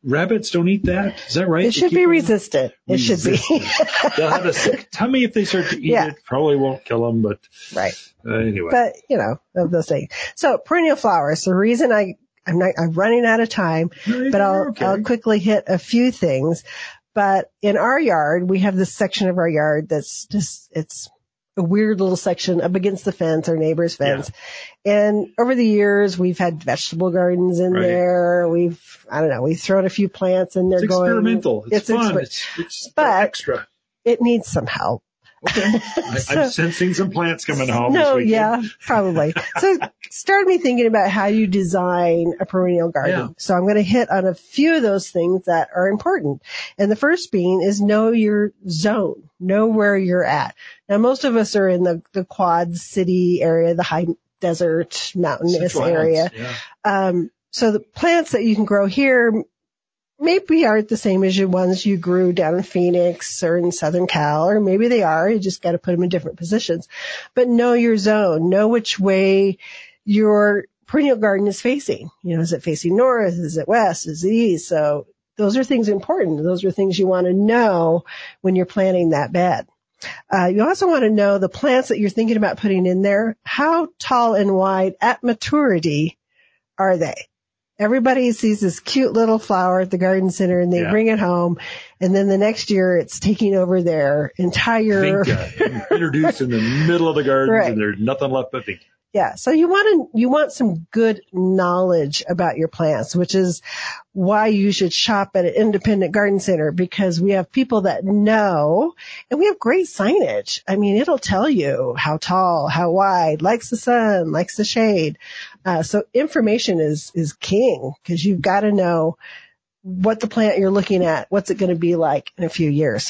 rabbits don't eat that. Is that right? It should be resistant. It resistant. should be. They'll have a sick tummy if they start to eat Yeah. it. Probably won't kill them, but Right. uh, anyway. But, you know, of those things. So perennial flowers. The reason I, I'm not, I'm running out of time, No, but I'll, okay. I'll quickly hit a few things. But in our yard, we have this section of our yard that's just, it's a weird little section up against the fence, our neighbor's fence. Yeah. And over the years, we've had vegetable gardens in Right. there. We've, I don't know, we've thrown a few plants in there It's going. experimental. It's, It's fun. exper- It's, it's But- extra. It needs some help. Okay. I, So- I'm sensing some plants coming home No, this weekend. yeah, probably. So it started me thinking about how you design a perennial garden. Yeah. So I'm going to hit on a few of those things that are important. And the first being is know your zone, know where you're at. Now, most of us are in the, the Quad City area, the high desert, mountainous Central area. Islands, yeah. Um, so the plants that you can grow here maybe aren't the same as the ones you grew down in Phoenix or in Southern Cal, or maybe they are. You just got to put them in different positions. But know your zone. Know which way your perennial garden is facing. You know, is it facing north? Is it west? Is it east? So those are things important. Those are things you want to know when you're planting that bed. Uh, you also want to know the plants that you're thinking about putting in there. How tall and wide at maturity are they? Everybody sees this cute little flower at the garden center and they Yeah. bring it home. And then the next year it's taking over their entire. Vinca introduced in the middle of the garden, Right. and there's nothing left but Vinca. Yeah. So you want to, you want some good knowledge about your plants, which is why you should shop at an independent garden center, because we have people that know and we have great signage. I mean, it'll tell you how tall, how wide, likes the sun, likes the shade. Uh, so information is, is king, because you've got to know what the plant you're looking at, what's it going to be like in a few years.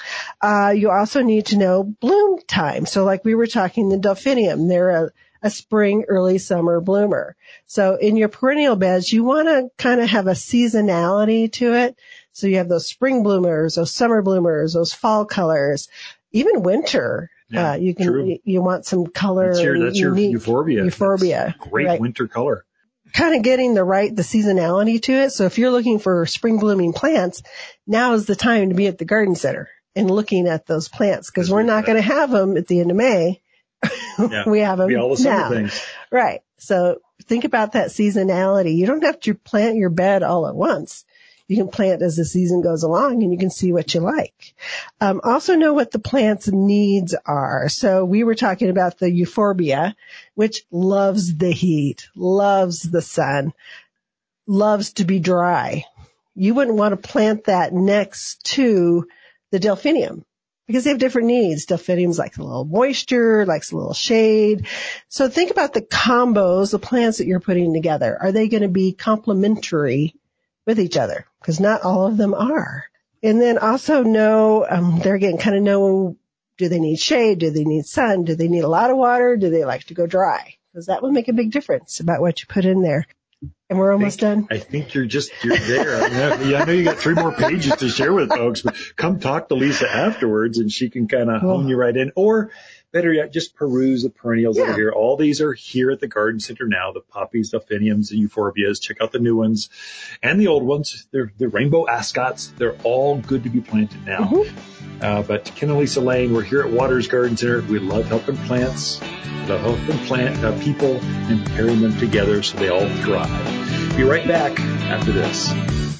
Uh, you also need to know bloom time. So like we were talking, the delphinium, they're a, a spring, early summer bloomer. So in your perennial beds, you want to kind of have a seasonality to it. So you have those spring bloomers, those summer bloomers, those fall colors, even winter. Yeah, uh, you can, true. you, you want some color. That's your, that's your unique euphorbia. Euphorbia. That's great right. winter color. Kind of getting the right, the seasonality to it. So if you're looking for spring blooming plants, now is the time to be at the garden center and looking at those plants, because we're not going to have them at the end of May. Yeah. We have them Be all the summer now. things. Right. So think about that seasonality. You don't have to plant your bed all at once. You can plant as the season goes along and you can see what you like. Um, also know what the plant's needs are. So we were talking about the euphorbia, which loves the heat, loves the sun, loves to be dry. You wouldn't want to plant that next to the delphinium, because they have different needs. Delphiniums likes a little moisture, likes a little shade. So think about the combos, the plants that you're putting together. Are they going to be complementary with each other? Because not all of them are. And then also know, um, they're getting kind of know, do they need shade? Do they need sun? Do they need a lot of water? Do they like to go dry? Because that will make a big difference about what you put in there. And we're almost I think, done. I think you're just, you're there. I, mean, I know you got three more pages to share with folks, but come talk to Lisa afterwards and she can kind of Cool. hone you right in. Or better yet, just peruse the perennials that Yeah. are here. All these are here at the garden center now, the poppies, delphiniums, the euphorbias. Check out the new ones and the old ones. They're the rainbow ascots. They're all good to be planted now. Mm-hmm. Uh, but Ken and Lisa Lane, we're here at Waters Garden Center. We love helping plants, love helping plant uh, people, and pairing them together so they all thrive. Be right back after this.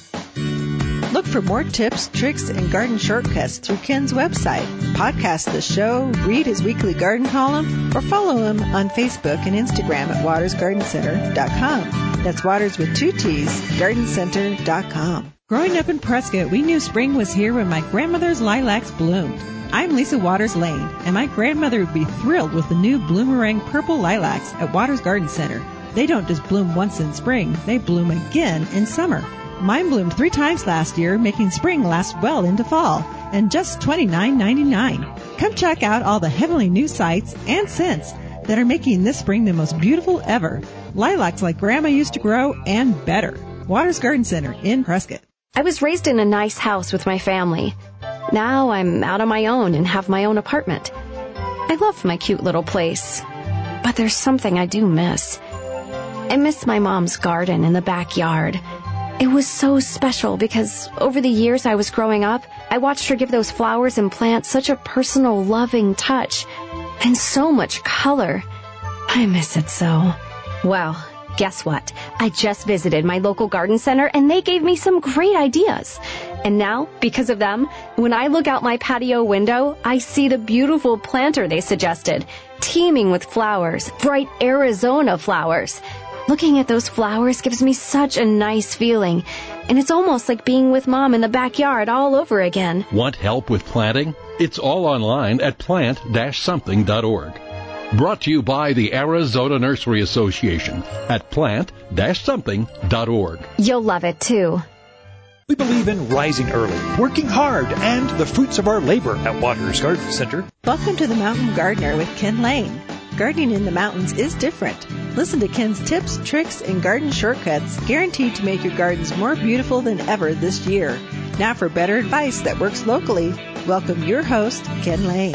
Look for more tips, tricks, and garden shortcuts through Ken's website. Podcast the show, read his weekly garden column, or follow him on Facebook and Instagram at waters garden center dot com. That's Waters with two T's, garden center dot com. Growing up in Prescott, we knew spring was here when my grandmother's lilacs bloomed. I'm Lisa Waters Lane, and my grandmother would be thrilled with the new Bloomerang Purple Lilacs at Waters Garden Center. They don't just bloom once in spring, they bloom again in summer. Mine bloomed three times last year, making spring last well into fall, and just twenty-nine ninety-nine. Come check out all the heavenly new sights and scents that are making this spring the most beautiful ever. Lilacs like Grandma used to grow, and better. Waters Garden Center in Prescott. I was raised in a nice house with my family. Now I'm out on my own and have my own apartment. I love my cute little place, but there's something I do miss. I miss my mom's garden in the backyard. It was so special because over the years I was growing up, I watched her give those flowers and plants such a personal, loving touch and so much color. I miss it so. Well, guess what? I just visited my local garden center and they gave me some great ideas. And now, because of them, when I look out my patio window, I see the beautiful planter they suggested, teeming with flowers, bright Arizona flowers. Looking at those flowers gives me such a nice feeling, and it's almost like being with Mom in the backyard all over again. Want help with planting? It's all online at plant dash something dot org. Brought to you by the Arizona Nursery Association at plant dash something dot org. You'll love it, too. We believe in rising early, working hard, and the fruits of our labor at Waters Garden Center. Welcome to the Mountain Gardener with Ken Lane. Gardening in the mountains is different. Listen to Ken's tips, tricks, and garden shortcuts guaranteed to make your gardens more beautiful than ever this year. Now for better advice that works locally, welcome your host, Ken Lane.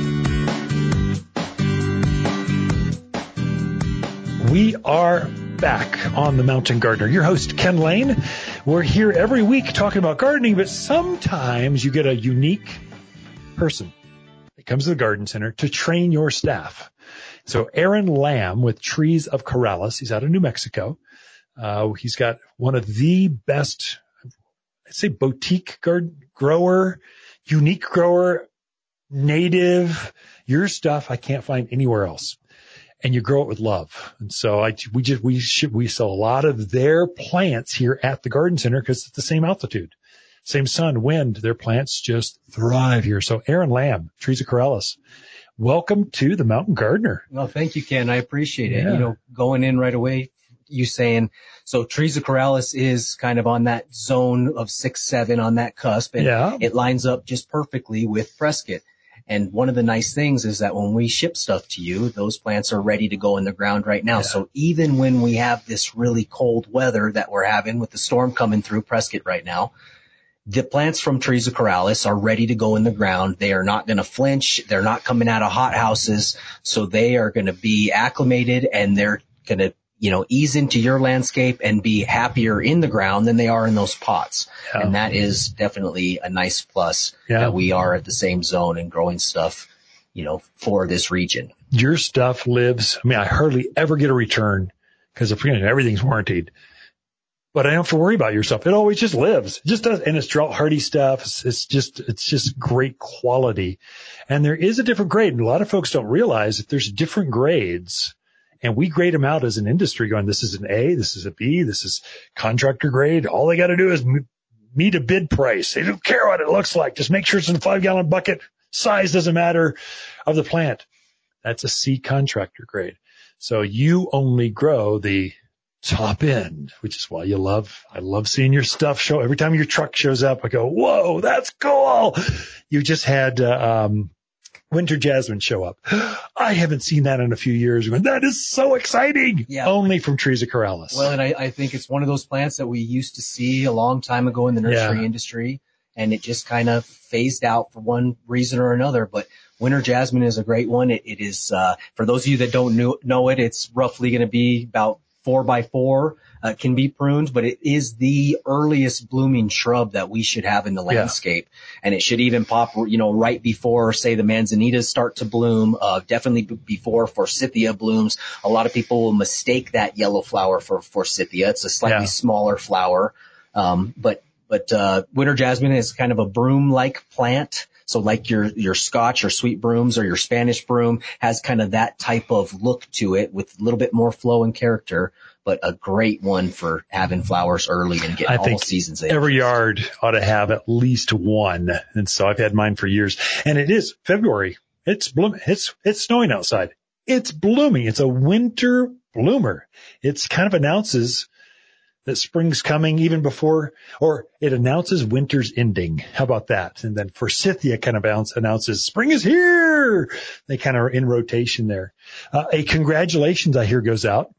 We are back on the Mountain Gardener. Your host, Ken Lane. We're here every week talking about gardening, but sometimes you get a unique person that comes to the garden center to train your staff. So Aaron Lamb with Trees of Corrales, he's out of New Mexico. Uh, he's got one of the best, I'd say, boutique garden grower, unique grower, native, your stuff I can't find anywhere else. And you grow it with love. And so I, we just, we should, we sell a lot of their plants here at the garden center because it's the same altitude, same sun, wind. Their plants just thrive here. So Aaron Lamb, Trees of Corrales, welcome to the Mountain Gardener. Well, thank you, Ken. I appreciate it. Yeah. You know, going in right away, you saying, so Trees of Corrales is kind of on that zone of six, seven on that cusp. And yeah. It lines up just perfectly with Prescott. And one of the nice things is that when we ship stuff to you, those plants are ready to go in the ground right now. Yeah. So even when we have this really cold weather that we're having with the storm coming through Prescott right now, the plants from Trees of Corrales are ready to go in the ground. They are not going to flinch. They're not coming out of houses. So they are going to be acclimated and they're going to, you know, ease into your landscape and be happier in the ground than they are in those pots. Yeah. And that is definitely a nice plus yeah. that we are at the same zone and growing stuff, you know, for this region. Your stuff lives. I mean, I hardly ever get a return because if you know, everything's warranted. But I don't have to worry about your stuff. It always just lives. It just does. And it's drought hardy stuff. It's, it's just, it's just great quality. And there is a different grade. And a lot of folks don't realize that there's different grades. And we grade them out as an industry going, this is an A, this is a B, this is contractor grade. All they got to do is meet a bid price. They don't care what it looks like. Just make sure it's in a five gallon bucket. Size doesn't matter of the plant. That's a C contractor grade. So you only grow the top end, which is why you love, I love seeing your stuff show. Every time your truck shows up, I go, whoa, that's cool. You just had, uh, um, Winter Jasmine show up. I haven't seen that in a few years. That is so exciting. Yeah. Only from Trees of Corrales. Well, and I, I think it's one of those plants that we used to see a long time ago in the nursery yeah. industry, and it just kind of phased out for one reason or another. But Winter Jasmine is a great one. It, it is, uh, for those of you that don't know, know it, it's roughly going to be about four by four, uh, can be pruned, but it is the earliest blooming shrub that we should have in the landscape. Yeah. And it should even pop, you know, right before, say, the manzanitas start to bloom, uh, definitely before forsythia blooms. A lot of people will mistake that yellow flower for forsythia. It's a slightly yeah. smaller flower. Um, but, but, uh, Winter Jasmine is kind of a broom-like plant. So like your, your Scotch or sweet brooms or your Spanish broom has kind of that type of look to it with a little bit more flow and character, but a great one for having flowers early and getting I all think seasons in. Every yard ought to have at least one. And so I've had mine for years. And it is February. It's blooming. It's, it's snowing outside. It's blooming. It's a winter bloomer. It's kind of announces that spring's coming even before, or it announces winter's ending. How about that? And then forsythia kind of announces spring is here. They kind of are in rotation there. Uh, a congratulations, I hear, goes out.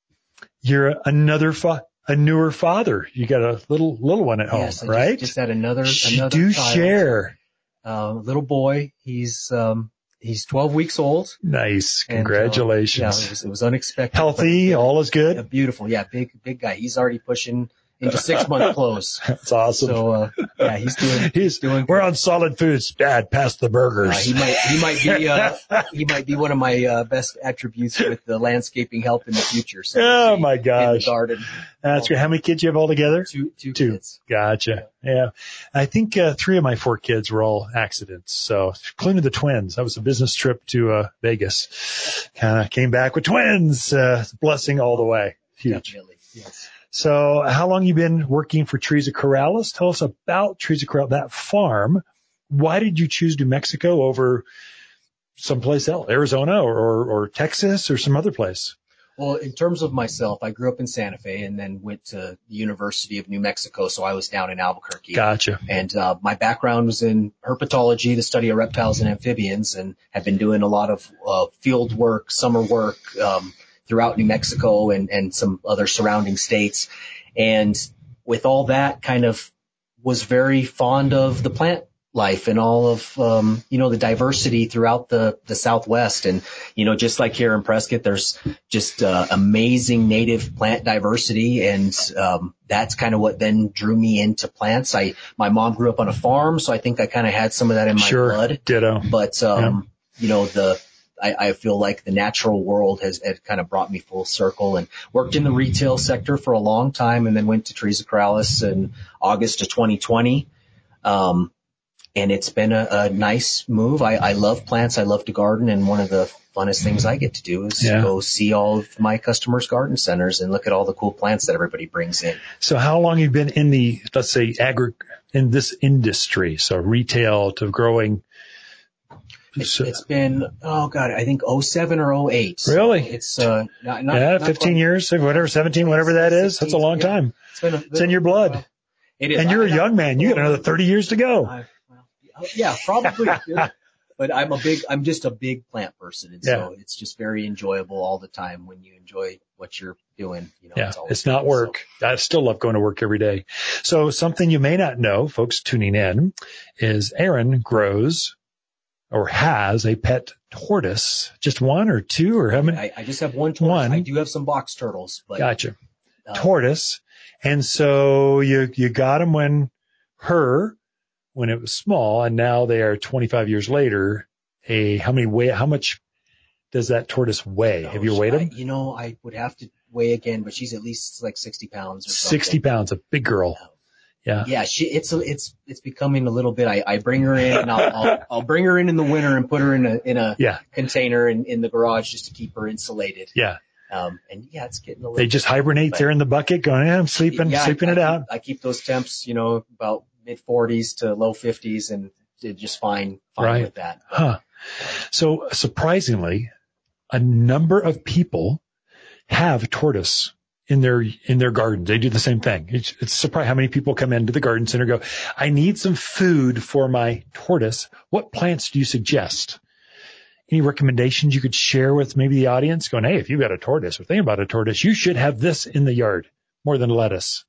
You're another, fa- a newer father. You got a little, little one at home, yes, I right? Just, just had another, another Do child. share. Uh, little boy. He's, um, He's twelve weeks old. Nice. Congratulations. And, uh, yeah, it was, it was unexpected. Healthy. But, all is good. Uh, beautiful. Yeah. Big, big guy. He's already pushing, into six month close. That's awesome. So, uh, yeah, he's doing, he's doing, we're on solid foods, Dad, past the burgers. Uh, he might, he might be, uh, he might be one of my, uh, best attributes with the landscaping help in the future. So oh my gosh. In the garden. That's great. How many kids you have all together? Two, two, two. kids. Gotcha. Yeah. I think, uh, three of my four kids were all accidents. So, including the twins. That was a business trip to, uh, Vegas. Kind of came back with twins, uh, blessing all the way. Huge. Definitely. Yes. So how long you been working for Teresa Corrales? Tell us about Teresa Corrales, that farm. Why did you choose New Mexico over someplace else, Arizona or, or, or Texas or some other place? Well, in terms of myself, I grew up in Santa Fe and then went to the University of New Mexico. So I was down in Albuquerque. Gotcha. And, uh, my background was in herpetology, the study of reptiles and amphibians, and have been doing a lot of, uh, field work, summer work, um, throughout New Mexico and, and some other surrounding states. And with all that, kind of was very fond of the plant life and all of, um, you know, the diversity throughout the, the Southwest. And, you know, just like here in Prescott, there's just, uh, amazing native plant diversity. And, um, that's kind of what then drew me into plants. I, my mom grew up on a farm, so I think I kind of had some of that in my sure, blood. Ditto. But, um, yeah. you know, the, I, I feel like the natural world has, has kind of brought me full circle, and worked in the retail sector for a long time, and then went to Teresa Corrales in August of twenty twenty. Um, and it's been a, a nice move. I, I love plants. I love to garden. And one of the funnest things I get to do is yeah. go see all of my customers' garden centers and look at all the cool plants that everybody brings in. So how long have you been in the, let's say, agri, in this industry? So retail to growing. It's, it's been, oh God, I think oh seven or oh eight. Really? It's, uh, not, not, yeah, not fifteen quite, years, whatever, seventeen, whatever that is. That's a long yeah. time. It's, been a, been it's in your blood. Well, it is. And you're I, a young man. You got another thirty years to go. I, well, yeah, probably. yeah. But I'm a big, I'm just a big plant person. And yeah. so it's just very enjoyable all the time when you enjoy what you're doing. You know, yeah, it's, it's not work. So. I still love going to work every day. So something you may not know, folks tuning in, is Aaron grows or has a pet tortoise. Just one or two or how many? I, I just have one tortoise. One. I do have some box turtles. But, gotcha. Uh, tortoise. And so you, you got them when her, when it was small, and now they are twenty-five years later. A, how many weigh, how much does that tortoise weigh? Oh, have you weighed him? I, you know, I would have to weigh again, but she's at least like sixty pounds or something. sixty pounds, a big girl. Yeah. Yeah. She, it's, it's, it's becoming a little bit, I, I bring her in and I'll, I'll, I'll bring her in in the winter and put her in a, in a yeah. container in, in the garage just to keep her insulated. Yeah. Um, and yeah, it's getting a little They just hibernate there in the bucket going, yeah, I'm sleeping, yeah, sleeping I, it I out. Keep, I keep those temps, you know, about mid forties to low fifties, and did just fine, fine right. with that. But, huh. So surprisingly, a number of people have tortoise in their, in their gardens. They do the same thing. It's, it's surprising how many people come into the garden center and go, I need some food for my tortoise. What plants do you suggest? Any recommendations you could share with maybe the audience going, hey, if you've got a tortoise or think about a tortoise, you should have this in the yard more than lettuce.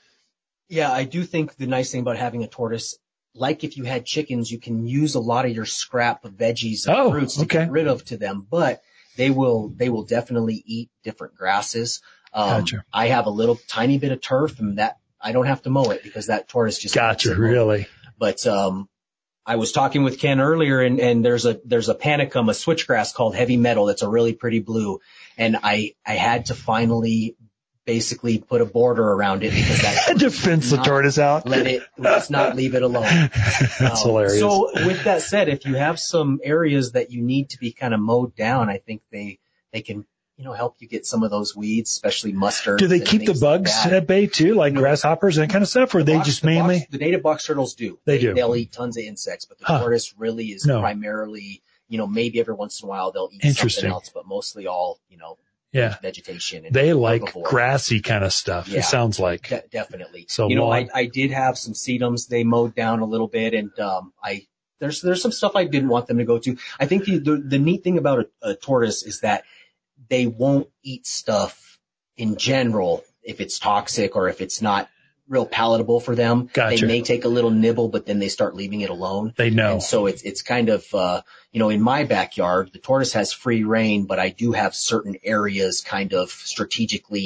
Yeah, I do think the nice thing about having a tortoise, like if you had chickens, you can use a lot of your scrap of veggies and oh, fruits to okay. get rid of to them, but they will, they will definitely eat different grasses. Um, gotcha. I have a little tiny bit of turf, and that I don't have to mow it because that tortoise just gotcha. Really? But, um, I was talking with Ken earlier, and, and there's a, there's a panicum, a switchgrass called heavy metal. That's a really pretty blue. And I, I had to finally basically put a border around it because that to fence the tortoise out. Let it, let's not leave it alone. That's um, hilarious. So with that said, if you have some areas that you need to be kind of mowed down, I think they, they can, you know, help you get some of those weeds, especially mustard. Do they keep the bugs like at bay too, like no. grasshoppers and that kind of stuff, or the they box, just the mainly? Box, the native box turtles do. They, they do. They'll eat tons of insects, but the huh. tortoise really is no. primarily, you know, maybe every once in a while they'll eat something else, but mostly all, you know, yeah. vegetation. And they like herbivore. Grassy kind of stuff. Yeah. It sounds like. De- definitely. So you know, long. I, I did have some sedums. They mowed down a little bit, and um, I there's there's some stuff I didn't want them to go to. I think the the, the neat thing about a, a tortoise is that they won't eat stuff in general if it's toxic or if it's not real palatable for them. Gotcha. They may take a little nibble, but then they start leaving it alone. They know. And so it's, it's kind of, uh, you know, in my backyard, the tortoise has free reign, but I do have certain areas kind of strategically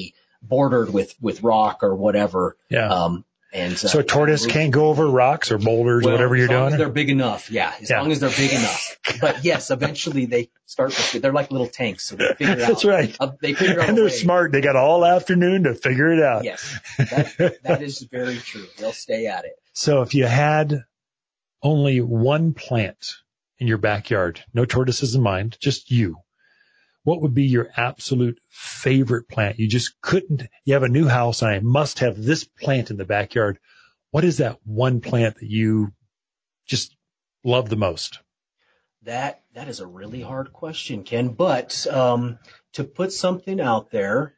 bordered with, with rock or whatever. Yeah. Um, and, uh, so a tortoise can't go over rocks or boulders well, or whatever you're doing? As long doing? as they're big enough. Yeah. As yeah. long as they're big enough. But yes, eventually they start to, they're like little tanks. So they figure out. That's right. Uh, they figure out. And they're way. smart. They got all afternoon to figure it out. Yes. That, that is very true. They'll stay at it. So if you had only one plant in your backyard, no tortoises in mind, just you, what would be your absolute favorite plant? You just couldn't, you have a new house and I must have this plant in the backyard. What is that one plant that you just love the most? That, that is a really hard question, Ken, but, um, to put something out there,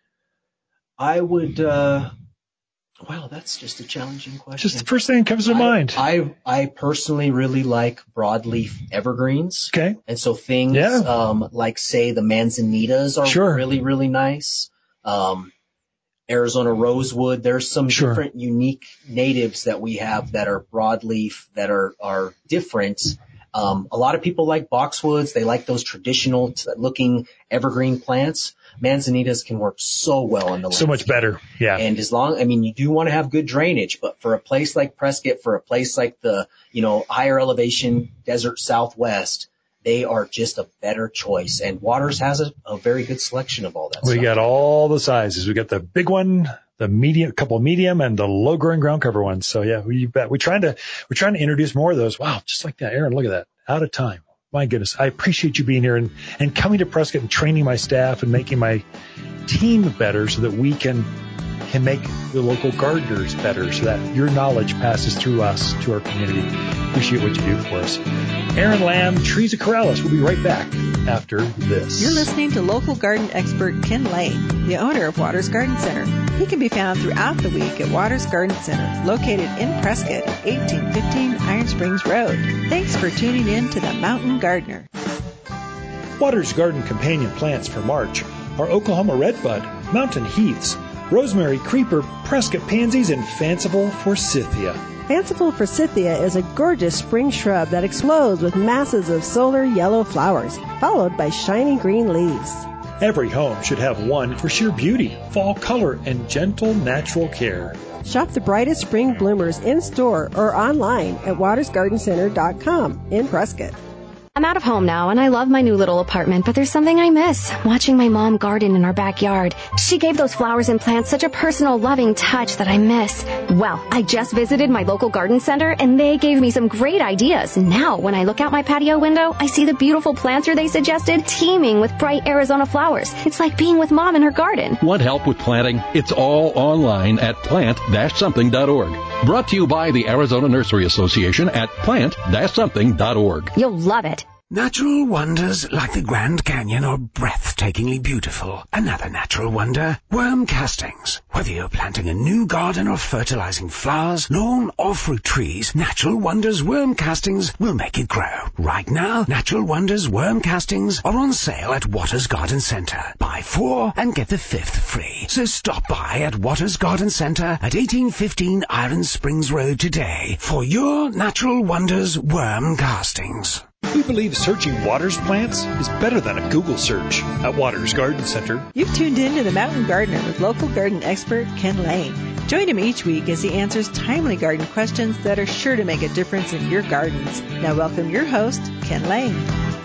I would, uh, wow, that's just a challenging question. Just the first thing that comes to I, mind. I, I personally really like broadleaf evergreens. Okay. And so things, yeah. um, like say the manzanitas are sure. really, really nice. Um, Arizona rosewood, there's some sure. different unique natives that we have that are broadleaf that are, are different. Um, a lot of people like boxwoods. They like those traditional t- looking evergreen plants. Manzanitas can work so well in the landscape. So much better. Yeah. And as long, I mean, you do want to have good drainage, but for a place like Prescott, for a place like the, you know, higher elevation desert Southwest, they are just a better choice. And Waters has a, a very good selection of all that we stuff. got all the sizes. We got the big one, the medium, couple medium, and the low growing ground cover ones. So yeah, we bet we're trying to we're trying to introduce more of those. Wow, just like that, Aaron. Look at that. Out of time. My goodness, I appreciate you being here and and coming to Prescott and training my staff and making my team better so that we can can make the local gardeners better, so that your knowledge passes through us to our community. Appreciate what you do for us. Aaron Lamb, Teresa Corrales. We'll be right back after this. You're listening to local garden expert Ken Lane, the owner of Waters Garden Center. He can be found throughout the week at Waters Garden Center, located in Prescott, eighteen fifteen Iron Springs Road. Thanks for tuning in to The Mountain Gardener. Waters Garden companion plants for March are Oklahoma Redbud, Mountain Heaths, Rosemary Creeper, Prescott Pansies, and Fanciful Forsythia. Fanciful Forsythia is a gorgeous spring shrub that explodes with masses of solar yellow flowers, followed by shiny green leaves. Every home should have one for sheer beauty, fall color, and gentle natural care. Shop the brightest spring bloomers in-store or online at waters garden center dot com in Prescott. I'm out of home now, and I love my new little apartment, but there's something I miss, watching my mom garden in our backyard. She gave those flowers and plants such a personal, loving touch that I miss. Well, I just visited my local garden center, and they gave me some great ideas. Now, when I look out my patio window, I see the beautiful planter they suggested teeming with bright Arizona flowers. It's like being with Mom in her garden. Want help with planting? It's all online at plant dash something dot org. Brought to you by the Arizona Nursery Association at plant dash something dot org. You'll love it. Natural wonders like the Grand Canyon are breathtakingly beautiful. Another natural wonder, worm castings. Whether you're planting a new garden or fertilizing flowers, lawn or fruit trees, Natural Wonders worm castings will make it grow. Right now, Natural Wonders worm castings are on sale at Waters Garden Center. Buy four and get the fifth free. So stop by at Waters Garden Center at eighteen fifteen Iron Springs Road today for your Natural Wonders worm castings. We believe searching Waters plants is better than a Google search. At Waters Garden Center, you've tuned in to The Mountain Gardener with local garden expert Ken Lane. Join him each week as he answers timely garden questions that are sure to make a difference in your gardens. Now welcome your host, Ken Lane.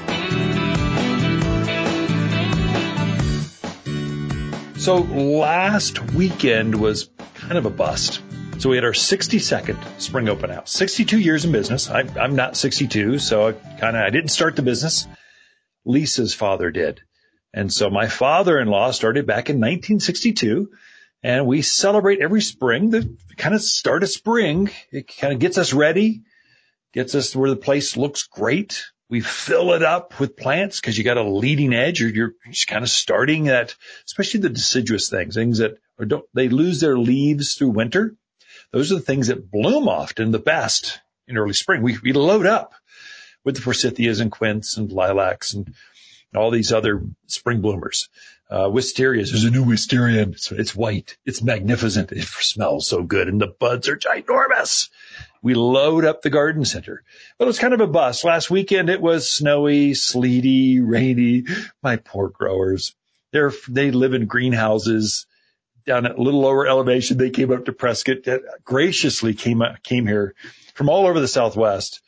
So last weekend was kind of a bust. So we had our sixty-second spring open house. sixty-two years in business. I, I'm not sixty-two, so I kind of I didn't start the business. Lisa's father did. And so my father-in-law started back in nineteen sixty-two, and we celebrate every spring. The kind of start of spring, it kind of gets us ready, gets us where the place looks great. We fill it up with plants because you got a leading edge, or you're just kind of starting that, especially the deciduous things, things that or don't they lose their leaves through winter. Those are the things that bloom often the best in early spring. We, we load up with the forsythias and quince and lilacs and all these other spring bloomers. Uh, wisterias. There's a new wisteria. It's, it's white. It's magnificent. It smells so good. And the buds are ginormous. We load up the garden center. Well, it's kind of a bust. Last weekend it was snowy, sleety, rainy. My poor growers. They're, they live in greenhouses. down at a little lower elevation. They came up to Prescott, that graciously came came here from all over the Southwest,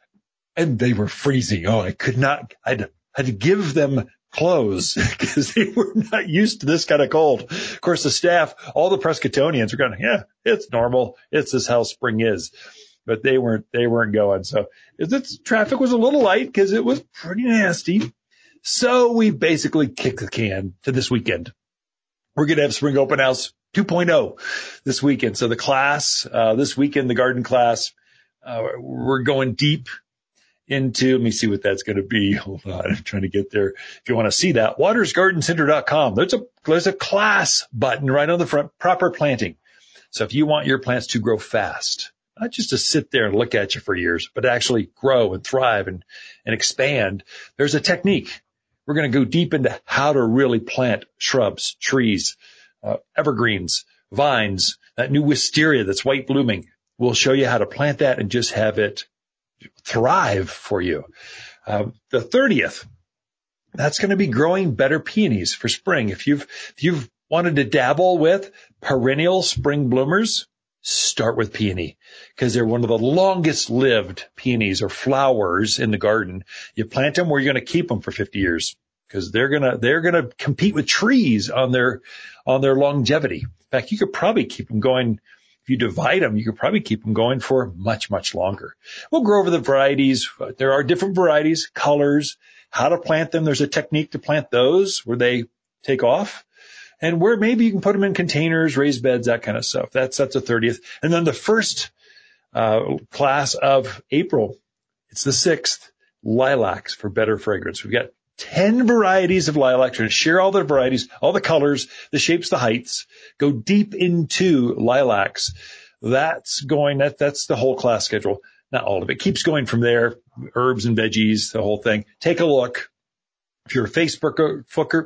and they were freezing. Oh, I could not, I had, had to give them clothes because they were not used to this kind of cold. Of course, the staff, all the Prescottonians were going, yeah, it's normal. It's just how spring is. But they weren't, they weren't going. So it's, traffic was a little light because it was pretty nasty. So we basically kicked the can to this weekend. We're going to have Spring Open House two point oh this weekend. So the class, uh, this weekend, the garden class, uh, we're going deep into, let me see what that's going to be. Hold on, I'm trying to get there. If you want to see that, waters garden center dot com. There's a, there's a class button right on the front, proper planting. So if you want your plants to grow fast, not just to sit there and look at you for years, but actually grow and thrive and, and expand, there's a technique. We're going to go deep into how to really plant shrubs, trees, uh, evergreens, vines, that new wisteria that's white blooming. We'll show you how to plant that and just have it thrive for you. Uh, the thirtieth, that's going to be growing better peonies for spring. If you've, if you've wanted to dabble with perennial spring bloomers, start with peony because they're one of the longest lived peonies or flowers in the garden. You plant them where you're going to keep them for fifty years because they're going to, they're going to compete with trees on their, on their longevity. In fact, you could probably keep them going. If you divide them, you could probably keep them going for much, much longer. We'll go over the varieties. There are different varieties, colors, how to plant them. There's a technique to plant those where they take off. And where maybe you can put them in containers, raised beds, that kind of stuff. That's, that's the thirtieth. And then the first, uh, class of April, it's the sixth, lilacs for better fragrance. We've got ten varieties of lilac. We're going to share all the varieties, all the colors, the shapes, the heights, go deep into lilacs. That's going, that, that's the whole class schedule. Not all of it. Keeps going from there. Herbs and veggies, the whole thing. Take a look. If you're a Facebooker, Fooker,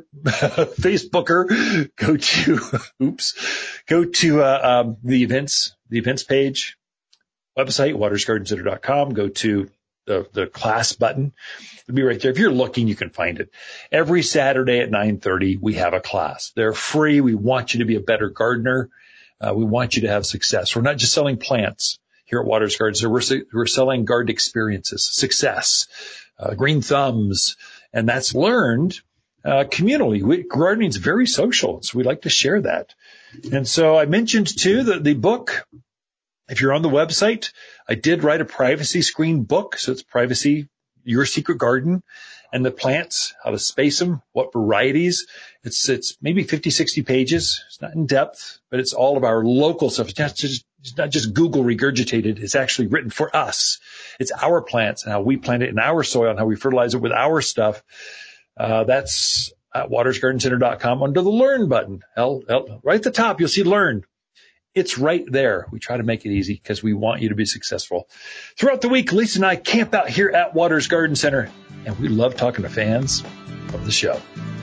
Facebooker, go to, oops, go to, uh, um, the events, the events page, website, waters garden center dot com. Go to the, the class button. It'll be right there. If you're looking, you can find it. Every Saturday at nine thirty, we have a class. They're free. We want you to be a better gardener. Uh, we want you to have success. We're not just selling plants here at Waters Garden Center. We're, we're selling garden experiences, success, uh, green thumbs, and that's learned uh, communally. Gardening is very social, so we like to share that. And so I mentioned, too, that the book, if you're on the website, I did write a privacy screen book, so it's Privacy, Your Secret Garden, and the plants, how to space them, what varieties. It's it's maybe fifty, sixty pages. It's not in depth, but it's all of our local stuff. It's not just, it's not just Google regurgitated. It's actually written for us. It's our plants and how we plant it in our soil and how we fertilize it with our stuff. Uh, that's at waters garden center dot com under the Learn button. L, L, right at the top, you'll see Learn. It's right there. We try to make it easy because we want you to be successful. Throughout the week, Lisa and I camp out here at Waters Garden Center, and we love talking to fans of the show.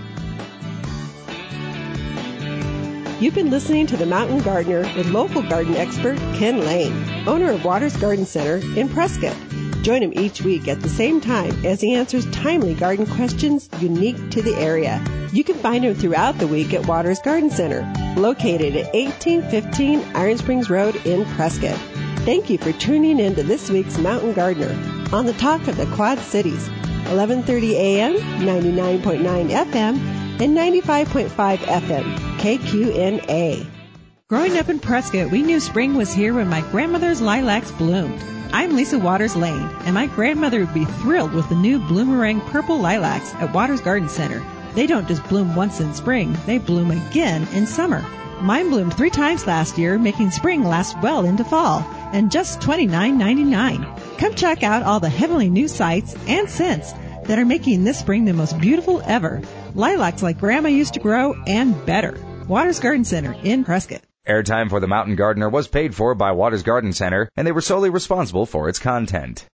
You've been listening to The Mountain Gardener with local garden expert Ken Lane, owner of Waters Garden Center in Prescott. Join him each week at the same time as he answers timely garden questions unique to the area. You can find him throughout the week at Waters Garden Center, located at eighteen fifteen Iron Springs Road in Prescott. Thank you for tuning in to this week's Mountain Gardener on the Talk of the Quad Cities, eleven thirty a.m., ninety-nine point nine F M, and ninety-five point five F M, K Q N A. Growing up in Prescott, we knew spring was here when my grandmother's lilacs bloomed. I'm Lisa Waters Lane, and my grandmother would be thrilled with the new Bloomerang Purple Lilacs at Waters Garden Center. They don't just bloom once in spring, they bloom again in summer. Mine bloomed three times last year, making spring last well into fall, and just twenty-nine ninety-nine. Come check out all the heavenly new sights and scents that are making this spring the most beautiful ever. Lilacs like Grandma used to grow, and better. Waters Garden Center in Prescott. Airtime for The Mountain Gardener was paid for by Waters Garden Center, and they were solely responsible for its content.